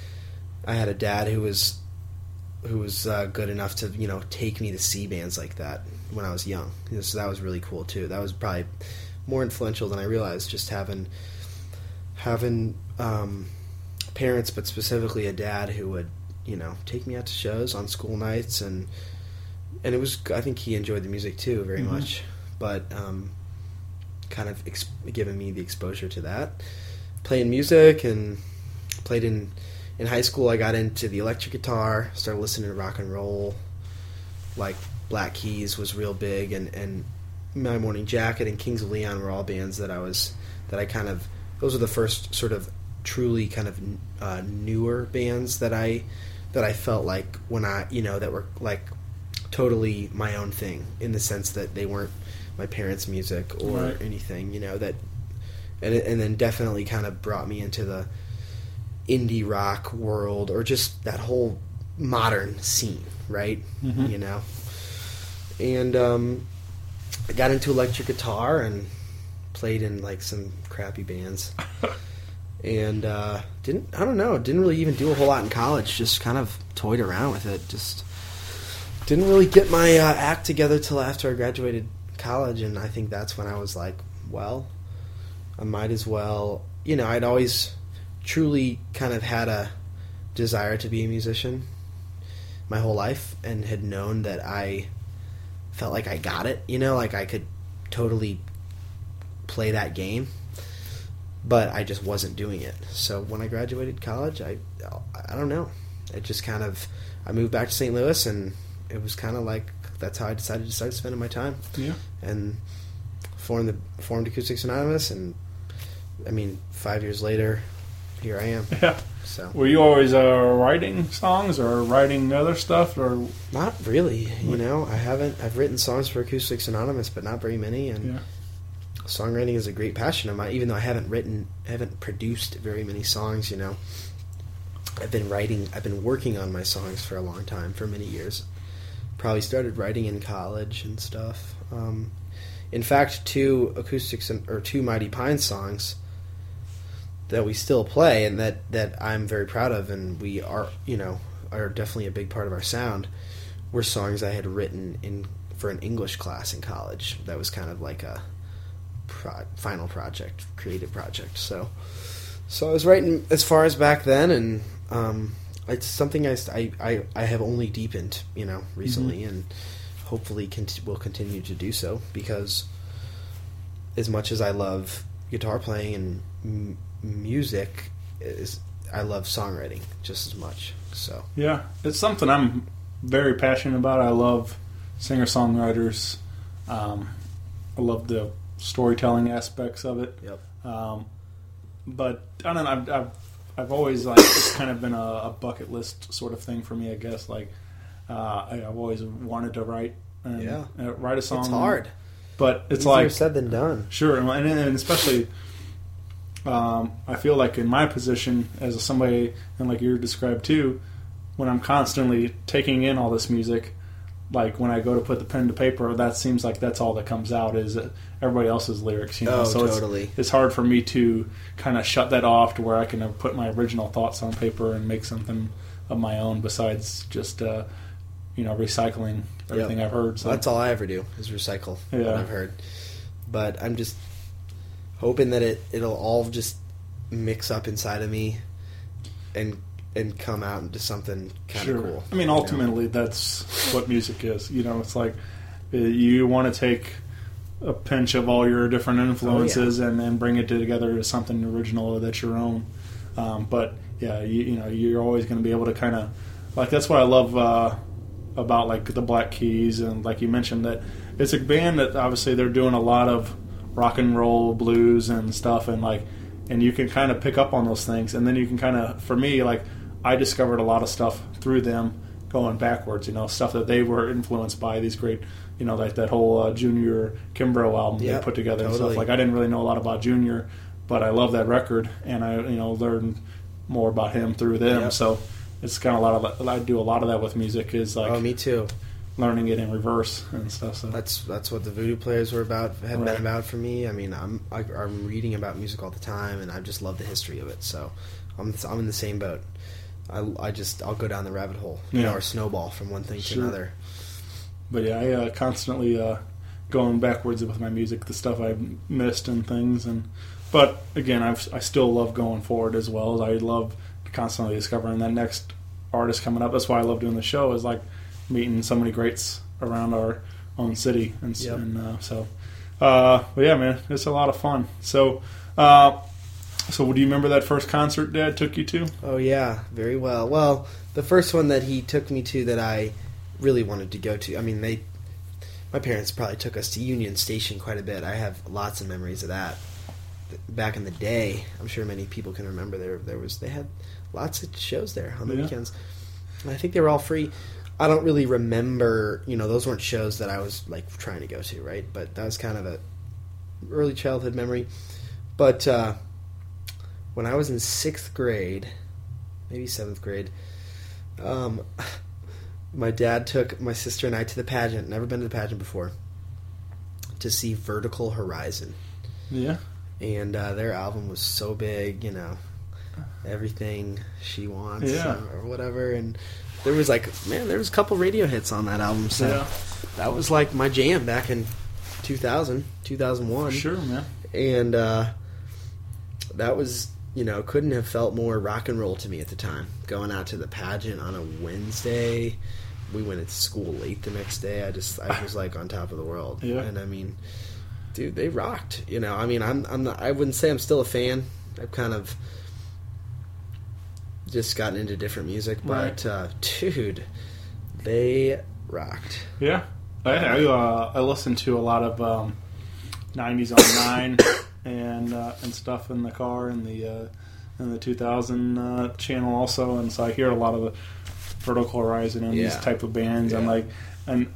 Speaker 6: I had a dad who was who was uh, good enough to, you know, take me to see bands like that when I was young. So that was really cool too. That was probably more influential than I realized, just having having um, parents, but specifically a dad who would, you know, take me out to shows on school nights, and and it was, I think he enjoyed the music too very
Speaker 5: Mm-hmm.
Speaker 6: much, but um, kind of ex- giving me the exposure to that, playing music, and played in in high school. I got into the electric guitar, started listening to rock and roll, like Black Keys was real big, and and My Morning Jacket and Kings of Leon were all bands that I was that I kind of, those were the first sort of truly kind of uh, newer bands that I that I felt like when I, you know, that were like totally my own thing, in the sense that they weren't my parents' music or
Speaker 5: Right.
Speaker 6: anything, you know, that and it, and then definitely kind of brought me into the indie rock world, or just that whole modern scene, right?
Speaker 5: Mhm.
Speaker 6: You know, and um, I got into electric guitar and played in like some crappy bands, and uh, didn't I don't know didn't really even do a whole lot in college. Just kind of toyed around with it. Just didn't really get my uh, act together till after I graduated college, and I think that's when I was like, well, I might as well. You know, I'd always truly kind of had a desire to be a musician my whole life, and had known that I felt like I got it, you know, like I could totally play that game, but I just wasn't doing it. So when I graduated college, I I don't know, it just kind of, I moved back to Saint Louis, and it was kind of like, that's how I decided to start spending my time.
Speaker 5: Yeah.
Speaker 6: And formed the formed Acoustics Anonymous, and I mean, five years later, here I am.
Speaker 5: Yeah.
Speaker 6: So
Speaker 5: Were you always uh, writing songs or writing other stuff, or
Speaker 6: not really, you know. I haven't. I've written songs for Acoustics Anonymous, but not very many. And
Speaker 5: yeah?
Speaker 6: songwriting is a great passion of mine. Even though I haven't written, haven't produced very many songs, you know. I've been writing. I've been working on my songs for a long time, for many years. Probably started writing in college and stuff. Um, in fact, two acoustics and, or two Mighty Pines songs that we still play, and that, that I'm very proud of, and we are, you know, are definitely a big part of our sound, were songs I had written in for an English class in college. That was kind of like a pro, final project, creative project. So, so I was writing as far as back then, and um, it's something I, I, I have only deepened, you know, recently, mm-hmm. and hopefully cont- will continue to do so, because as much as I love guitar playing and m- music, is I love songwriting just as much. So
Speaker 5: Yeah, it's something I'm very passionate about. I love singer-songwriters. Um, I love the storytelling aspects of it.
Speaker 6: Yep.
Speaker 5: Um, but I don't know. I've, I've I've always like it's kind of been a, a bucket list sort of thing for me. I guess like uh, I, I've always wanted to write. And,
Speaker 6: Yeah.
Speaker 5: uh, write a song.
Speaker 6: It's hard,
Speaker 5: but it's
Speaker 6: easier
Speaker 5: like
Speaker 6: said than done.
Speaker 5: Sure, and, and especially, um, I feel like in my position as somebody, and like you described too, when I'm constantly taking in all this music, like when I go to put the pen to paper, that seems like that's all that comes out is everybody else's lyrics. You know,
Speaker 6: Oh,
Speaker 5: so
Speaker 6: totally.
Speaker 5: It's, it's hard for me to kind of shut that off to where I can put my original thoughts on paper and make something of my own besides just uh, you know, recycling everything
Speaker 6: Yep.
Speaker 5: I've heard. So
Speaker 6: Well, that's all I ever do is recycle what
Speaker 5: Yeah.
Speaker 6: I've heard. But I'm just hoping that it it'll all just mix up inside of me and and come out into something kind of
Speaker 5: Sure.
Speaker 6: cool.
Speaker 5: I mean,
Speaker 6: you know?
Speaker 5: ultimately, that's what music is. You know, it's like uh, you want to take a pinch of all your different influences and then bring it together to something original that's your own. Um, but yeah, you, you know, you're always going to be able to kind of like that's what I love uh, about like the Black Keys and like you mentioned that it's a band that obviously they're doing a lot of rock and roll, blues and stuff, and like and you can kind of pick up on those things, and then you can kind of for me like. I discovered a lot of stuff through them going backwards, you know, stuff that they were influenced by, these great, you know, like that whole uh, Junior Kimbrough album
Speaker 6: Yep,
Speaker 5: they put together and
Speaker 6: totally.
Speaker 5: stuff. Like, I didn't really know a lot about Junior, but I love that record, and I, you know, learned more about him through them.
Speaker 6: Yep.
Speaker 5: So it's kind of a lot of that. I do a lot of that with music is like
Speaker 6: Oh, me too.
Speaker 5: learning it in reverse and stuff. So
Speaker 6: That's that's what the Voodoo Players were about. Have
Speaker 5: Right.
Speaker 6: been about for me. I mean, I'm I, I'm reading about music all the time, and I just love the history of it. So I'm I'm in the same boat. I, I just I'll go down the rabbit hole, you
Speaker 5: Yeah.
Speaker 6: know, or snowball from one thing to
Speaker 5: Sure.
Speaker 6: another.
Speaker 5: But yeah, I uh, constantly uh, going backwards with my music, the stuff I've missed and things, and but again, I've, I still love going forward as well. I love constantly discovering that next artist coming up. That's why I love doing the show. Is like meeting so many greats around our own city, and, s-
Speaker 6: Yep.
Speaker 5: and uh, so. Uh, but yeah, man, it's a lot of fun. So, uh, so do you remember that first concert Dad took you to?
Speaker 6: Oh yeah, very well. Well, the first one that he took me to that I really wanted to go to. I mean, they, my parents probably took us to Union Station quite a bit. I have lots of memories of that. Back in the day, I'm sure many people can remember there. There was they had lots of shows there on the
Speaker 5: Yeah.
Speaker 6: weekends. And I think they were all free. I don't really remember. You know, those weren't shows that I was like trying to go to, right? But that was kind of a early childhood memory. But uh, when I was in sixth grade, maybe seventh grade, um, my dad took my sister and I to the pageant. Never been to the pageant before. To see Vertical Horizon.
Speaker 5: Yeah.
Speaker 6: And uh, their album was so big, you know, Everything She Wants
Speaker 5: Yeah.
Speaker 6: or whatever. And there was like, man, there was a couple radio hits on that album. So
Speaker 5: Yeah.
Speaker 6: that was like my jam back in two thousand, two thousand one.
Speaker 5: Sure, man.
Speaker 6: And uh, that was, you know, couldn't have felt more rock and roll to me at the time. Going out to the pageant on a Wednesday. We went to school late the next day. I just, I was like on top of the world.
Speaker 5: Yeah.
Speaker 6: And I mean, dude, they rocked. You know, I mean, I'm, I'm not, I wouldn't say I'm still a fan. I've kind of just gotten into different music, but
Speaker 5: Right.
Speaker 6: uh, dude, they rocked.
Speaker 5: Yeah, I I, uh, I listened to a lot of um, nineties on nine and uh, and stuff in the car and the uh, in the two thousand uh, channel also, and so I hear a lot of the Vertical Horizon and these
Speaker 6: Yeah.
Speaker 5: type of bands. And
Speaker 6: Yeah.
Speaker 5: like and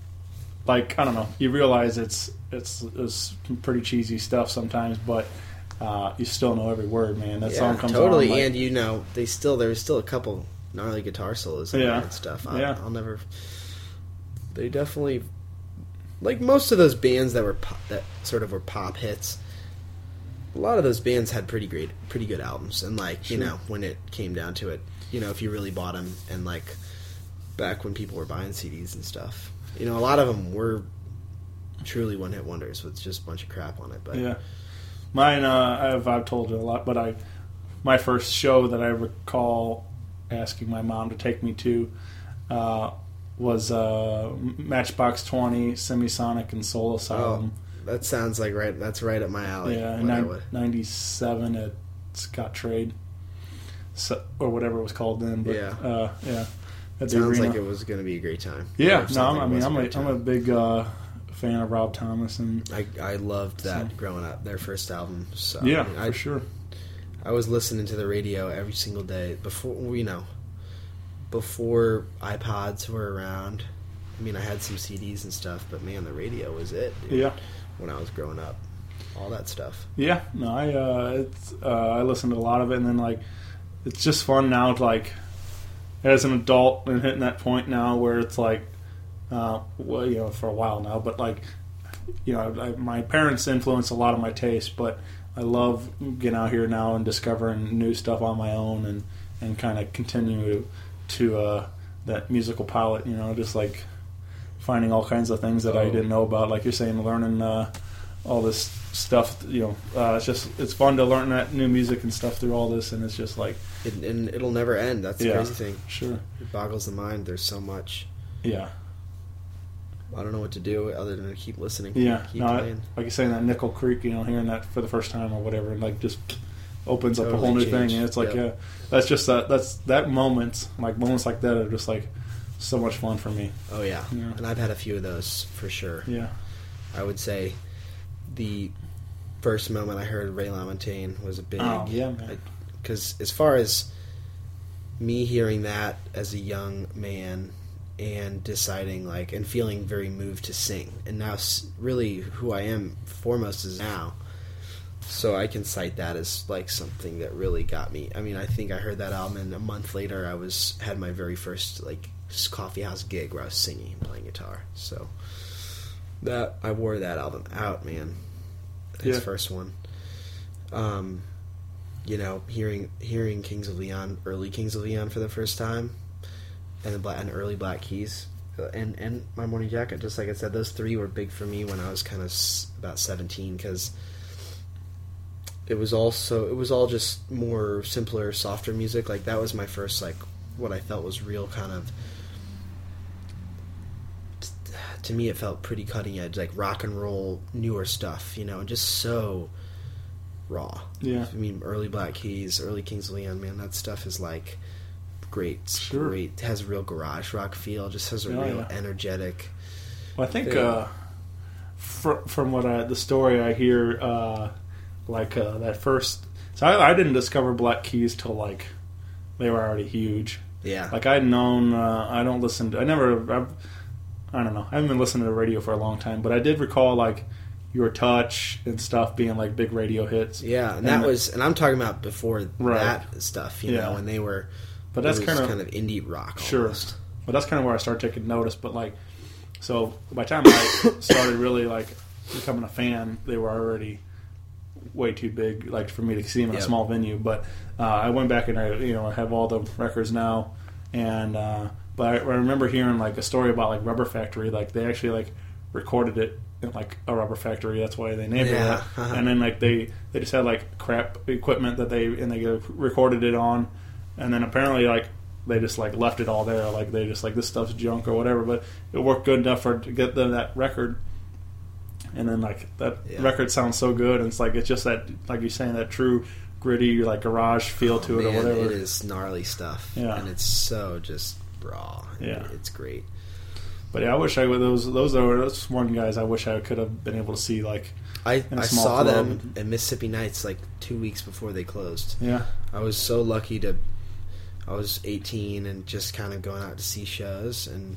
Speaker 5: like I don't know, you realize it's it's it's pretty cheesy stuff sometimes, but uh, you still know every word, man. That
Speaker 6: Yeah,
Speaker 5: song comes
Speaker 6: totally.
Speaker 5: on, like,
Speaker 6: And you know, they still there's still a couple gnarly guitar solos in
Speaker 5: Yeah.
Speaker 6: there and stuff. I'll,
Speaker 5: Yeah.
Speaker 6: I'll never. They definitely, like most of those bands that were pop, that sort of were pop hits. A lot of those bands had pretty great, pretty good albums, and like you
Speaker 5: Sure.
Speaker 6: know, when it came down to it, you know, if you really bought them, and like back when people were buying C Ds and stuff, you know, a lot of them were truly one-hit wonders with just a bunch of crap on it. But
Speaker 5: Yeah, mine. Uh, I've I've told you a lot, but I my first show that I recall asking my mom to take me to uh, was uh, Matchbox twenty, Semisonic, and Solus
Speaker 6: oh,
Speaker 5: album.
Speaker 6: that sounds like right. That's right up my alley.
Speaker 5: Yeah,
Speaker 6: what I
Speaker 5: in
Speaker 6: would-
Speaker 5: ninety-seven at Scott Trade, so, or whatever it was called then. But,
Speaker 6: Yeah.
Speaker 5: uh, yeah. At the
Speaker 6: Sounds
Speaker 5: arena.
Speaker 6: like it was going to be a great time.
Speaker 5: Yeah,
Speaker 6: Or
Speaker 5: no,
Speaker 6: something
Speaker 5: I'm, I mean,
Speaker 6: was
Speaker 5: I'm a,
Speaker 6: great
Speaker 5: I'm a
Speaker 6: time.
Speaker 5: big uh, fan of Rob Thomas, and
Speaker 6: I, I loved that
Speaker 5: So-
Speaker 6: growing up. Their first album. So
Speaker 5: yeah,
Speaker 6: I, mean, I,
Speaker 5: for sure.
Speaker 6: I was listening to the radio every single day before you know, before iPods were around. I mean, I had some C Ds and stuff, but man, the radio was it. Dude,
Speaker 5: Yeah.
Speaker 6: when I was growing up, all that stuff.
Speaker 5: Yeah, no, I uh, it's uh, I listened to a lot of it, and then like it's just fun now to like as an adult and hitting that point now where it's like, uh, well, you know, for a while now, but like, you know, I, my parents influence a lot of my taste, but I love getting out here now and discovering new stuff on my own and and kind of continue to uh, that musical palette. You know, just like finding all kinds of things that I didn't know about. Like you're saying, learning uh, all this stuff. You know, uh, it's just it's fun to learn that new music and stuff through all this, and it's just like
Speaker 6: it, and it'll never end. That's the
Speaker 5: yeah,
Speaker 6: crazy thing.
Speaker 5: Sure,
Speaker 6: it boggles the mind. There's so much.
Speaker 5: Yeah.
Speaker 6: I don't know what to do other than to keep listening.
Speaker 5: Yeah,
Speaker 6: keep
Speaker 5: no, I,
Speaker 6: playing.
Speaker 5: like you're saying that Nickel Creek, you know, hearing that for the first time or whatever, and like just opens up
Speaker 6: Totally
Speaker 5: a whole new
Speaker 6: changed.
Speaker 5: thing. And it's like,
Speaker 6: Yep.
Speaker 5: yeah, that's just that. That's that moment, like moments like that are just like so much fun for me.
Speaker 6: Oh yeah.
Speaker 5: Yeah.
Speaker 6: And I've had a few of those for sure.
Speaker 5: Yeah,
Speaker 6: I would say the first moment I heard Ray LaMontagne was a big.
Speaker 5: Oh, yeah, man.
Speaker 6: Because as far as me hearing that as a young man and deciding like and feeling very moved to sing, and now s- really who I am foremost is now. So I can cite that as like something that really got me. I mean, I think I heard that album, and a month later, I was had my very first like coffee house gig where I was singing and playing guitar. So that I wore that album out, man. His
Speaker 5: Yeah.
Speaker 6: first one. Um, you know, hearing hearing Kings of Leon, early Kings of Leon for the first time, and the Black, and early Black Keys, uh, and and My Morning Jacket. Just like I said, those three were big for me when I was kind of s- about seventeen, because it was also it was all just more simpler, softer music. Like that was my first like what I felt was real kind of. To me, it felt pretty cutting edge, like rock and roll, newer stuff, you know, and just so raw.
Speaker 5: Yeah.
Speaker 6: I mean, early Black Keys, early Kings of Leon, man, that stuff is like great. It's
Speaker 5: Sure.
Speaker 6: great. It has a real garage rock feel. Just has a
Speaker 5: Oh,
Speaker 6: real
Speaker 5: yeah.
Speaker 6: energetic.
Speaker 5: well, I think
Speaker 6: thing.
Speaker 5: uh, fr- from what I the story I hear, uh, like uh, that first. So I, I didn't discover Black Keys till like they were already huge.
Speaker 6: Yeah.
Speaker 5: Like I'd known, uh, I don't listen to, I never, I've, I don't know, I haven't been listening to the radio for a long time, but I did recall like Your Touch and stuff being like big radio hits.
Speaker 6: yeah, and,
Speaker 5: and
Speaker 6: that
Speaker 5: the-
Speaker 6: was, and I'm talking about before
Speaker 5: Right.
Speaker 6: that stuff, you
Speaker 5: Yeah.
Speaker 6: know, when they were,
Speaker 5: But that's
Speaker 6: it was
Speaker 5: kind of,
Speaker 6: kind of indie rock
Speaker 5: sure.
Speaker 6: almost.
Speaker 5: But that's kind of where I started taking notice. But like, so by the time I started really like becoming a fan, they were already way too big, like for me to see them in
Speaker 6: Yep.
Speaker 5: a small venue. But uh, I went back and I, you know, I have all the records now, and uh, but I, I remember hearing like a story about like Rubber Factory. Like they actually like recorded it in like a rubber factory. That's why they named
Speaker 6: Yeah.
Speaker 5: it that. And then like they they just had like crap equipment that they and they recorded it on, and then apparently like they just like left it all there. Like they just like this stuff's junk or whatever. But it worked good enough for to get them that record. And then like that
Speaker 6: Yeah.
Speaker 5: record sounds so good, and it's like it's just that like you're saying that true gritty like garage feel
Speaker 6: Oh,
Speaker 5: to it
Speaker 6: man,
Speaker 5: or whatever.
Speaker 6: It is gnarly stuff.
Speaker 5: Yeah.
Speaker 6: And it's so just raw.
Speaker 5: Yeah.
Speaker 6: It's great.
Speaker 5: But yeah, I wish I would those those are those one guys I wish I could have been able to see like
Speaker 6: I,
Speaker 5: in a
Speaker 6: I
Speaker 5: small
Speaker 6: saw
Speaker 5: club.
Speaker 6: them at Mississippi Nights like two weeks before they closed.
Speaker 5: yeah
Speaker 6: I was so lucky to. I was eighteen and just kind of going out to see shows, and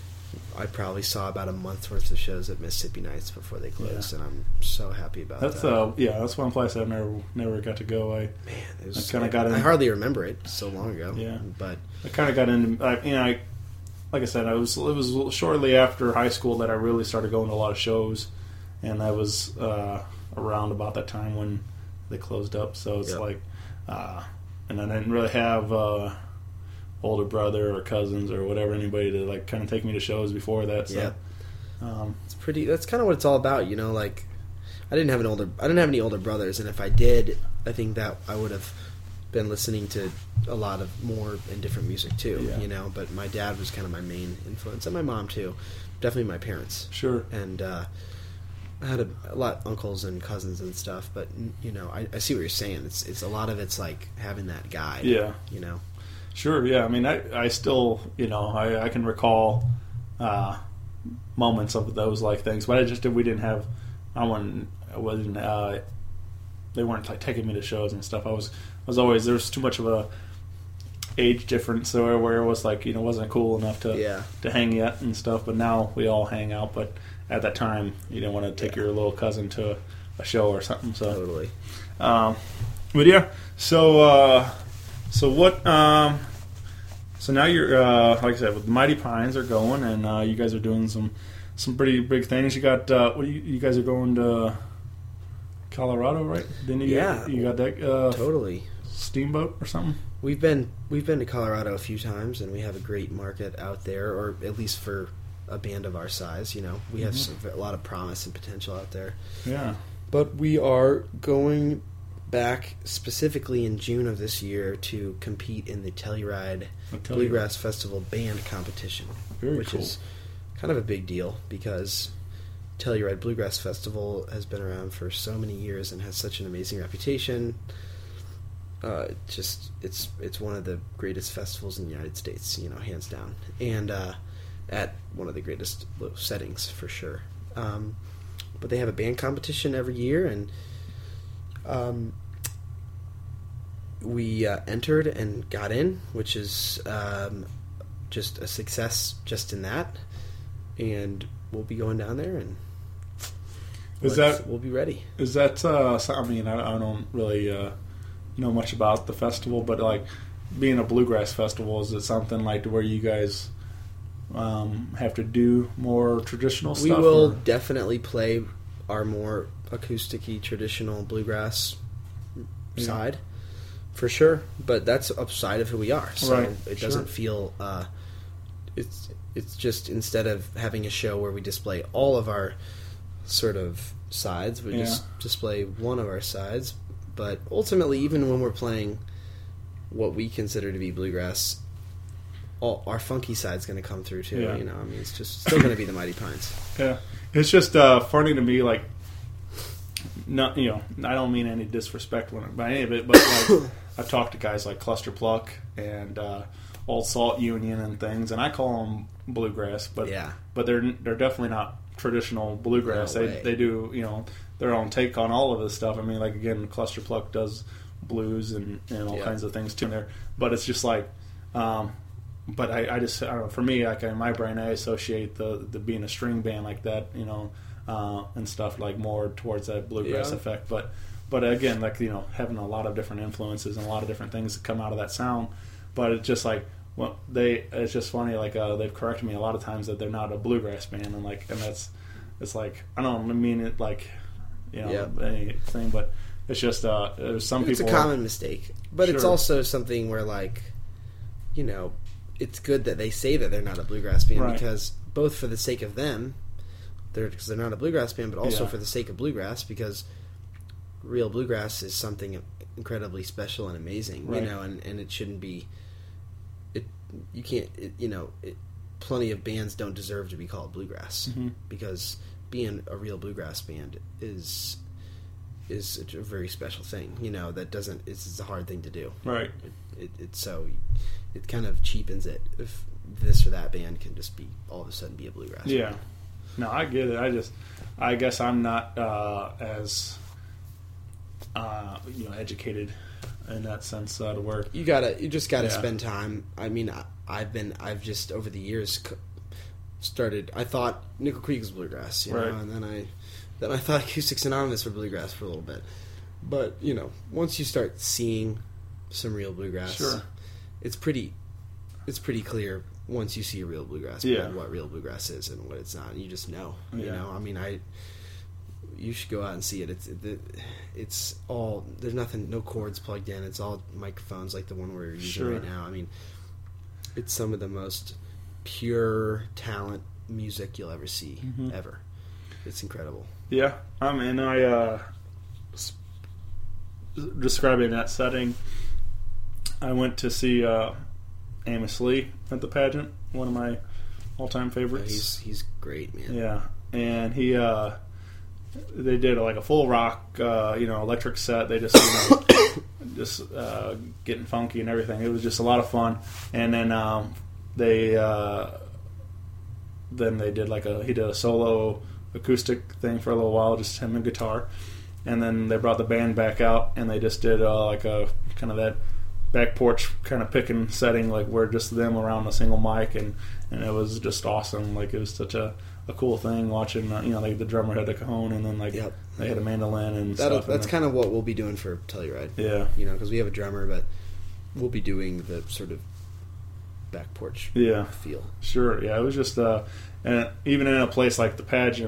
Speaker 6: I probably saw about a month's worth of shows at Mississippi Nights before they closed,
Speaker 5: Yeah.
Speaker 6: and I'm so happy about
Speaker 5: that's
Speaker 6: that.
Speaker 5: uh yeah that's one place I've never never got to go. I
Speaker 6: Man, it was,
Speaker 5: I kinda got in-
Speaker 6: I hardly remember it so long ago.
Speaker 5: Yeah.
Speaker 6: But
Speaker 5: I kind of got into I, you know I like I said I was it was shortly after high school that I really started going to a lot of shows, and that was uh, around about that time when they closed up. So it's
Speaker 6: Yep.
Speaker 5: like uh, and I didn't really have uh, older brother or cousins or whatever anybody to like kind of take me to shows before that. So,
Speaker 6: Yep.
Speaker 5: um,
Speaker 6: it's pretty. That's kind of what it's all about, you know. Like, I didn't have an older. I didn't have any older brothers, and if I did, I think that I would have been listening to a lot of more and different music too.
Speaker 5: Yeah.
Speaker 6: You know, but my dad was kind of my main influence, and my mom too. Definitely my parents.
Speaker 5: sure.
Speaker 6: And uh, I had a, a lot of uncles and cousins and stuff, but you know, I, I see what you're saying. It's it's a lot of it's like having that guide.
Speaker 5: Yeah.
Speaker 6: You know.
Speaker 5: Sure, yeah. I mean, I, I still, you know, I, I can recall uh, moments of those like things, but I just we didn't have. I wasn't. I wasn't. Uh, they weren't like taking me to shows and stuff. I was. I was always there was too much of a age difference, so where it was like you know wasn't cool enough to
Speaker 6: Yeah.
Speaker 5: to hang yet and stuff. But now we all hang out. But at that time, you didn't want to take
Speaker 6: Yeah.
Speaker 5: your little cousin to a, a show or something. So.
Speaker 6: Totally.
Speaker 5: Um, but yeah, so uh, so what? Um, so now you're uh, like I said, with the Mighty Pines are going, and uh, you guys are doing some some pretty big things. You got uh, what? You, you guys are going to Colorado, right? Didn't you?
Speaker 6: Yeah.
Speaker 5: You got that uh,
Speaker 6: Totally.
Speaker 5: steamboat or something?
Speaker 6: we've been we've been to Colorado a few times, and we have a great market out there, or at least for a band of our size. You know, we have some, a lot of promise and potential out there.
Speaker 5: Yeah.
Speaker 6: But we are going back specifically in June of this year to compete in the Telluride
Speaker 5: Oh, Telluride.
Speaker 6: Bluegrass Festival band competition,
Speaker 5: Very
Speaker 6: which
Speaker 5: cool.
Speaker 6: is kind of a big deal because Telluride Bluegrass Festival has been around for so many years and has such an amazing reputation. Uh, it just it's it's one of the greatest festivals in the United States, you know, hands down, and uh, at one of the greatest settings for sure. Um, but they have a band competition every year, and um, we uh, entered and got in, which is um, just a success just in that. And we'll be going down there, and
Speaker 5: Is
Speaker 6: let's-
Speaker 5: that-
Speaker 6: we'll be ready.
Speaker 5: Is that, uh, so- I mean, I, I don't really uh, know much about the festival, but like being a bluegrass festival, is it something like to where you guys um, have to do more traditional
Speaker 6: We
Speaker 5: stuff?
Speaker 6: will
Speaker 5: or-
Speaker 6: definitely play our more acoustic-y, traditional bluegrass
Speaker 5: Yeah.
Speaker 6: side, for sure. But that's upside of who we are, so
Speaker 5: Right,
Speaker 6: it
Speaker 5: sure.
Speaker 6: doesn't feel. Uh, it's it's just instead of having a show where we display all of our sort of sides, we
Speaker 5: Yeah.
Speaker 6: just display one of our sides. But ultimately, even when we're playing what we consider to be bluegrass, all our funky side's going to come through too.
Speaker 5: Yeah.
Speaker 6: You know, I mean, it's just still going to be the Mighty Pines.
Speaker 5: Yeah, it's just uh, funny to me. Like, not you know, I don't mean any disrespect when, by any of it, but like I've talked to guys like Cluster Pluck and uh, Old Salt Union and things, and I call them bluegrass, but
Speaker 6: Yeah.
Speaker 5: but they're they're definitely not traditional bluegrass.
Speaker 6: No
Speaker 5: they
Speaker 6: way.
Speaker 5: they do you know their own take on all of this stuff. I mean, like again, Cluster Pluck does blues and, and all
Speaker 6: Yeah.
Speaker 5: kinds of things too. There, but it's just like. Um, But I, I just, I don't know, for me, like in my brain, I associate the, the being a string band like that, you know, uh, and stuff like more towards that bluegrass
Speaker 6: Yeah.
Speaker 5: effect. But, but again, like, you know, having a lot of different influences and a lot of different things that come out of that sound. But it's just like, well, they, it's just funny, like, uh, they've corrected me a lot of times that they're not a bluegrass band. And like, and that's, it's like, I don't mean it like, you know,
Speaker 6: Yeah.
Speaker 5: anything, but it's just, uh, there's some
Speaker 6: It's
Speaker 5: people.
Speaker 6: a common mistake, but it's
Speaker 5: Sure.
Speaker 6: also something where, like, you know, it's good that they say that they're not a bluegrass band
Speaker 5: Right.
Speaker 6: because both for the sake of them, they're because they're not a bluegrass band, but also
Speaker 5: Yeah.
Speaker 6: for the sake of bluegrass because real bluegrass is something incredibly special and amazing,
Speaker 5: Right.
Speaker 6: you know, and, and it shouldn't be. It you can't it, you know it, plenty of bands don't deserve to be called bluegrass
Speaker 5: Mhm.
Speaker 6: because being a real bluegrass band is is a very special thing, you know. That doesn't it's, it's a hard thing to do.
Speaker 5: Right.
Speaker 6: It, it, it's so it kind of cheapens it if this or that band can just be all of a sudden be a bluegrass
Speaker 5: Yeah.
Speaker 6: band.
Speaker 5: No, I get it. I just, I guess I'm not uh, as, uh, you know, educated in that sense uh, to where.
Speaker 6: You gotta you just gotta
Speaker 5: Yeah.
Speaker 6: spend time. I mean, I, I've been I've just over the years c- started. I thought Nickel Creek was bluegrass, you know,
Speaker 5: Right.
Speaker 6: and then I then I thought Acoustics Anonymous were bluegrass for a little bit. But you know, once you start seeing some real bluegrass,
Speaker 5: Sure.
Speaker 6: it's pretty it's pretty clear once you see a real bluegrass
Speaker 5: Yeah.
Speaker 6: band what real bluegrass is and what it's not. And you just know, you
Speaker 5: Yeah.
Speaker 6: know. I mean, I you should go out and see it. It's it, it's all there's nothing, no cords plugged in. It's all microphones like the one we're using
Speaker 5: Sure.
Speaker 6: right now. I mean, it's some of the most pure talent music you'll ever see
Speaker 5: Mhm.
Speaker 6: ever. It's incredible.
Speaker 5: Yeah, I mean, I uh, s- describing that setting. I went to see uh, Amos Lee at the pageant, one of my all-time
Speaker 6: Yeah,
Speaker 5: favorites.
Speaker 6: he's he's great, man.
Speaker 5: Yeah, and he uh, they did like a full rock, uh, you know, electric set. They just you know, just uh, getting funky and everything. It was just a lot of fun. And then um, they uh, then they did like a he did a solo acoustic thing for a little while, just him and guitar. And then they brought the band back out, and they just did uh, like a kind of that back porch kind of picking setting, like where just them around a single mic, and, and it was just awesome. Like it was such a, a cool thing watching. Uh, you know, like the drummer had a cajon, and then like
Speaker 6: Yep.
Speaker 5: they had a mandolin and
Speaker 6: That'll,
Speaker 5: stuff.
Speaker 6: that's
Speaker 5: and
Speaker 6: kind of what we'll be doing for Telluride.
Speaker 5: yeah,
Speaker 6: You know, because we have a drummer, but we'll be doing the sort of back porch
Speaker 5: yeah,
Speaker 6: feel.
Speaker 5: sure, yeah. It was just, uh, and even in a place like the pageant,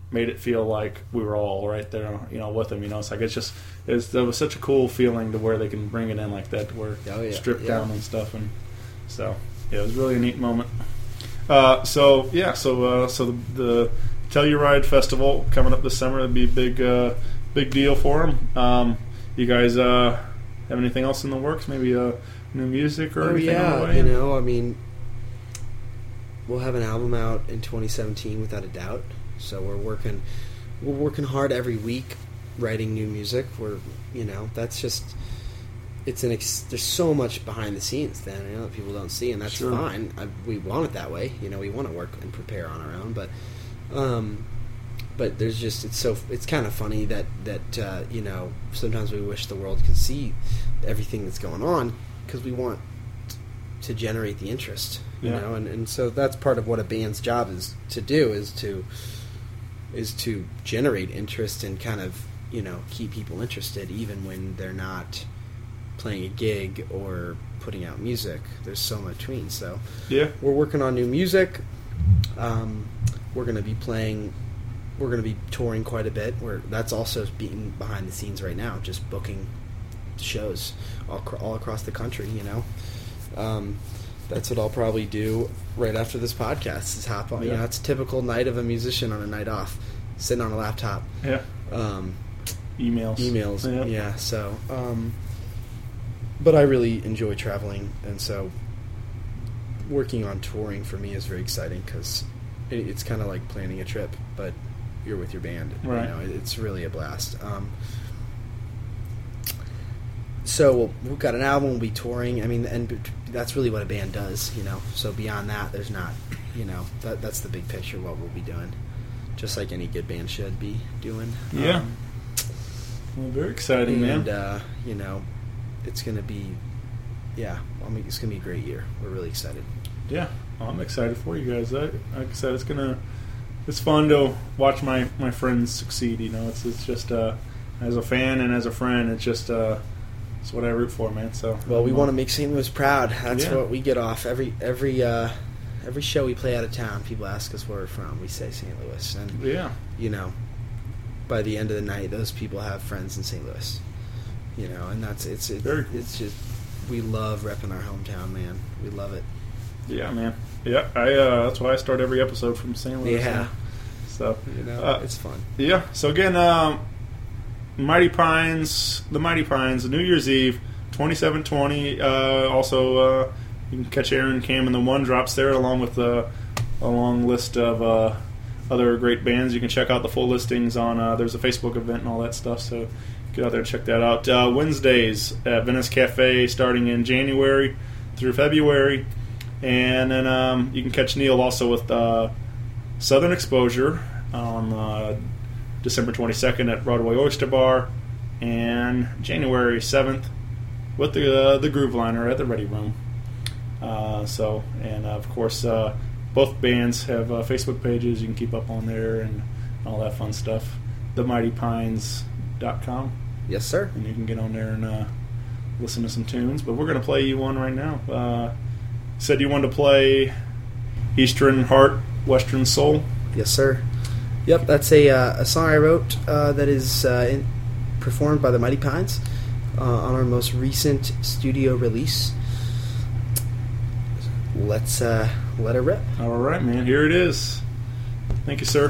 Speaker 5: made it feel like we were all right there, you know, with them. You know, it's like it's just it's it was such a cool feeling to where they can bring it in like that, to where
Speaker 6: Oh, yeah.
Speaker 5: stripped
Speaker 6: Yeah.
Speaker 5: down and stuff, and so yeah, it was really a neat moment. Uh, so yeah, so uh, so the, the Telluride Festival coming up this summer, it'd be a big uh, big deal for them. Um, you guys uh, have anything else in the works? Maybe uh, new music or
Speaker 6: Oh
Speaker 5: anything on the
Speaker 6: yeah,
Speaker 5: way?
Speaker 6: you know, I mean, we'll have an album out in twenty seventeen without a doubt. So we're working, we're working hard every week, writing new music. We're, you know, that's just, it's an. Ex- there's so much behind the scenes then, you know, that people don't see, and that's
Speaker 5: Sure.
Speaker 6: fine. I, we want it that way, you know. We want to work and prepare on our own, but, um, but there's just it's so it's kind of funny that that uh, you know, sometimes we wish the world could see everything that's going on because we want to generate the interest, you
Speaker 5: Yeah.
Speaker 6: know, and, and so that's part of what a band's job is to do is to is to generate interest and kind of, you know, keep people interested even when they're not playing a gig or putting out music. There's so much between. So
Speaker 5: Yeah.
Speaker 6: we're working on new music. Um, we're going to be playing. We're going to be touring quite a bit. We're that's also being behind the scenes right now, just booking shows all cr- all across the country. You know, um, that's what I'll probably do right after this podcast. Is hop on. You
Speaker 5: Yeah.
Speaker 6: know, it's a typical night of a musician on a night off, sitting on a laptop.
Speaker 5: Yeah.
Speaker 6: Um,
Speaker 5: Emails.
Speaker 6: emails.
Speaker 5: Yeah.
Speaker 6: Yeah. So, um, but I really enjoy traveling, and so working on touring for me is very exciting because it, it's kind of like planning a trip, but you're with your band.
Speaker 5: Right.
Speaker 6: You know, it, it's really a blast. Um, so we'll, we've got an album. We'll be touring. I mean, and b- that's really what a band does. You know. So beyond that, there's not. You know, that that's the big picture. What we'll be doing, just like any good band should be doing.
Speaker 5: Yeah.
Speaker 6: Um,
Speaker 5: Well, very exciting,
Speaker 6: and
Speaker 5: man.
Speaker 6: uh, you know, it's gonna be, yeah. I mean, it's gonna be a great year. We're really excited.
Speaker 5: Yeah, well, I'm excited for you guys. I, like I said, it's gonna, it's fun to watch my, my friends succeed. You know, it's it's just uh, as a fan and as a friend, it's just uh, it's what I root for, man. So
Speaker 6: Well, we want to make Saint Louis proud. That's
Speaker 5: Yeah.
Speaker 6: what we get off every every uh, every show we play out of town. People ask us where we're from. We say Saint Louis, and
Speaker 5: Yeah,
Speaker 6: you know, by the end of the night, those people have friends in Saint Louis. You know, and that's it's it,
Speaker 5: Very cool.
Speaker 6: it's just we love repping our hometown, man. We love it.
Speaker 5: yeah, man. Yeah, I uh, that's why I start every episode from Saint Louis.
Speaker 6: Yeah.
Speaker 5: So
Speaker 6: You know,
Speaker 5: uh,
Speaker 6: it's fun.
Speaker 5: yeah. So again, um, Mighty Pines, the Mighty Pines, New Year's Eve, twenty-seven twenty. Uh, also, uh, you can catch Aaron Cam and the One Drops there, along with uh, a long list of uh, other great bands. You can check out the full listings on. Uh, there's a Facebook event and all that stuff. So get out there and check that out. Uh, Wednesdays at Venice Cafe, starting in January through February, and then um, you can catch Neil also with uh, Southern Exposure on uh, December twenty-second at Broadway Oyster Bar, and January seventh with the uh, the Groove Liner at the Ready Room. Uh, so, and uh, of course, uh, both bands have uh, Facebook pages. You can keep up on there and all that fun stuff. the mighty pines dot com,
Speaker 6: Yes, sir.
Speaker 5: and you can get on there and uh, listen to some tunes. But we're going to play you one right now. Uh, said you wanted to play Eastern Heart, Western Soul.
Speaker 6: Yes, sir. Yep, that's a uh, a song I wrote uh, that is uh, in, performed by the Mighty Pines uh, on our most recent studio release. Let's uh, let it rip.
Speaker 5: All right, man. Here it is. Thank you, sir.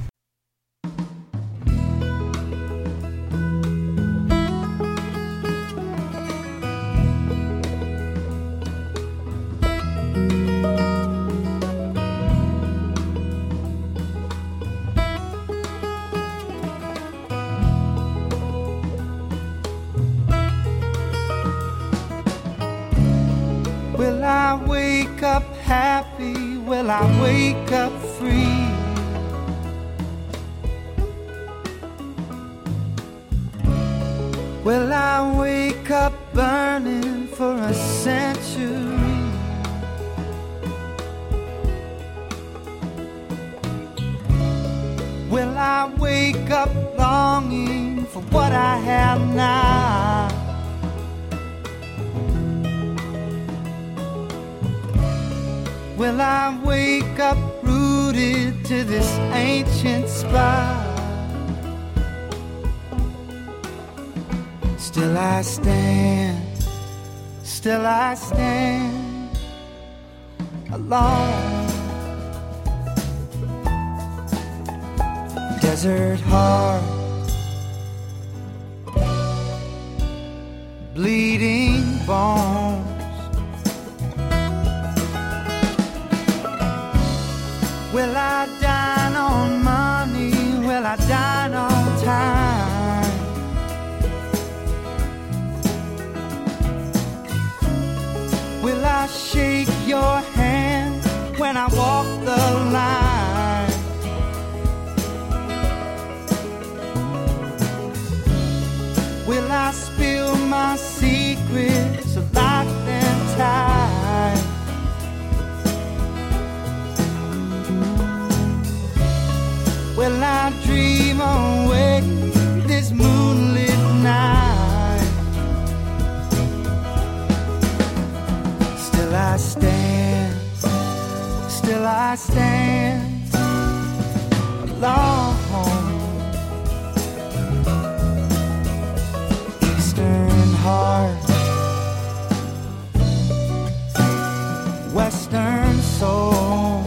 Speaker 7: Will I wake up happy? Will I wake up free? Will I wake up burning for a century? Will I wake up longing for what I have now? Will I wake up rooted rooted to this ancient spot. Still I stand, still I stand alone. Desert heart, bleeding bones. Will I dine on money? Will I dine on time? Will I shake your hand when I walk the line? Will I spill my secrets of life and time? Will I dream away this moonlit night? Still I stand, still I stand alone. Eastern heart, Western soul.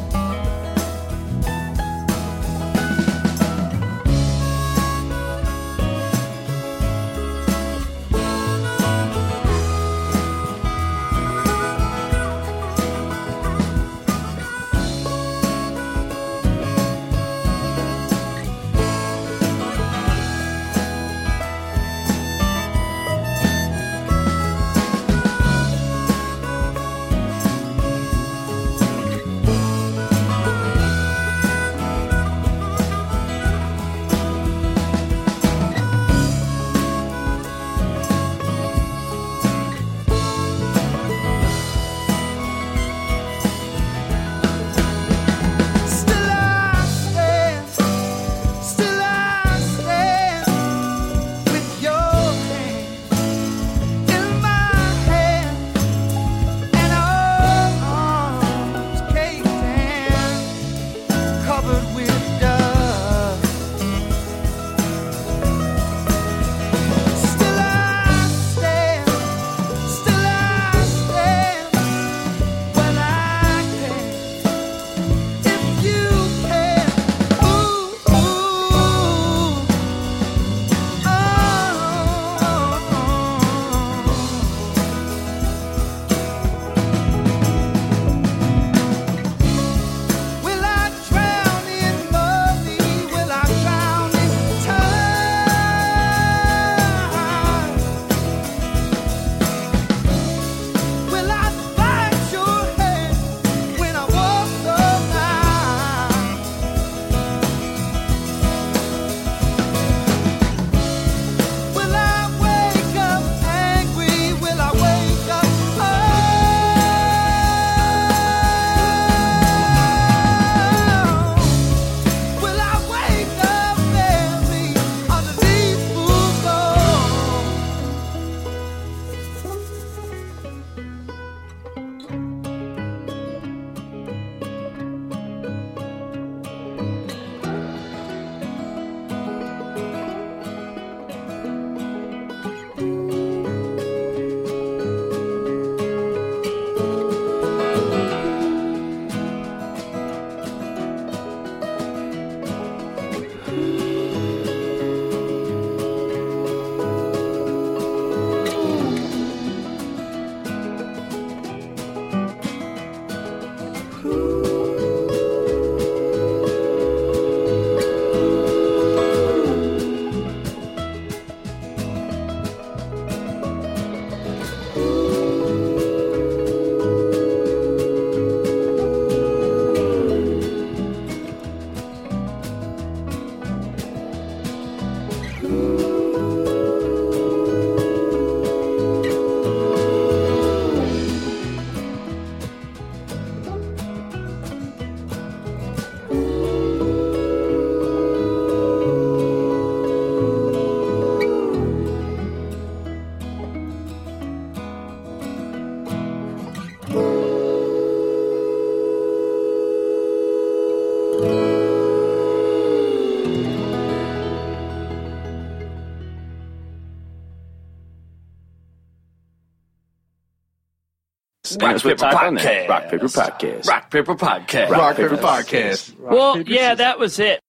Speaker 8: And that's what type on there. Rock Paper Podcast. Rock Paper Podcast. Rock Paper Podcast.
Speaker 9: Well, yeah, that was it.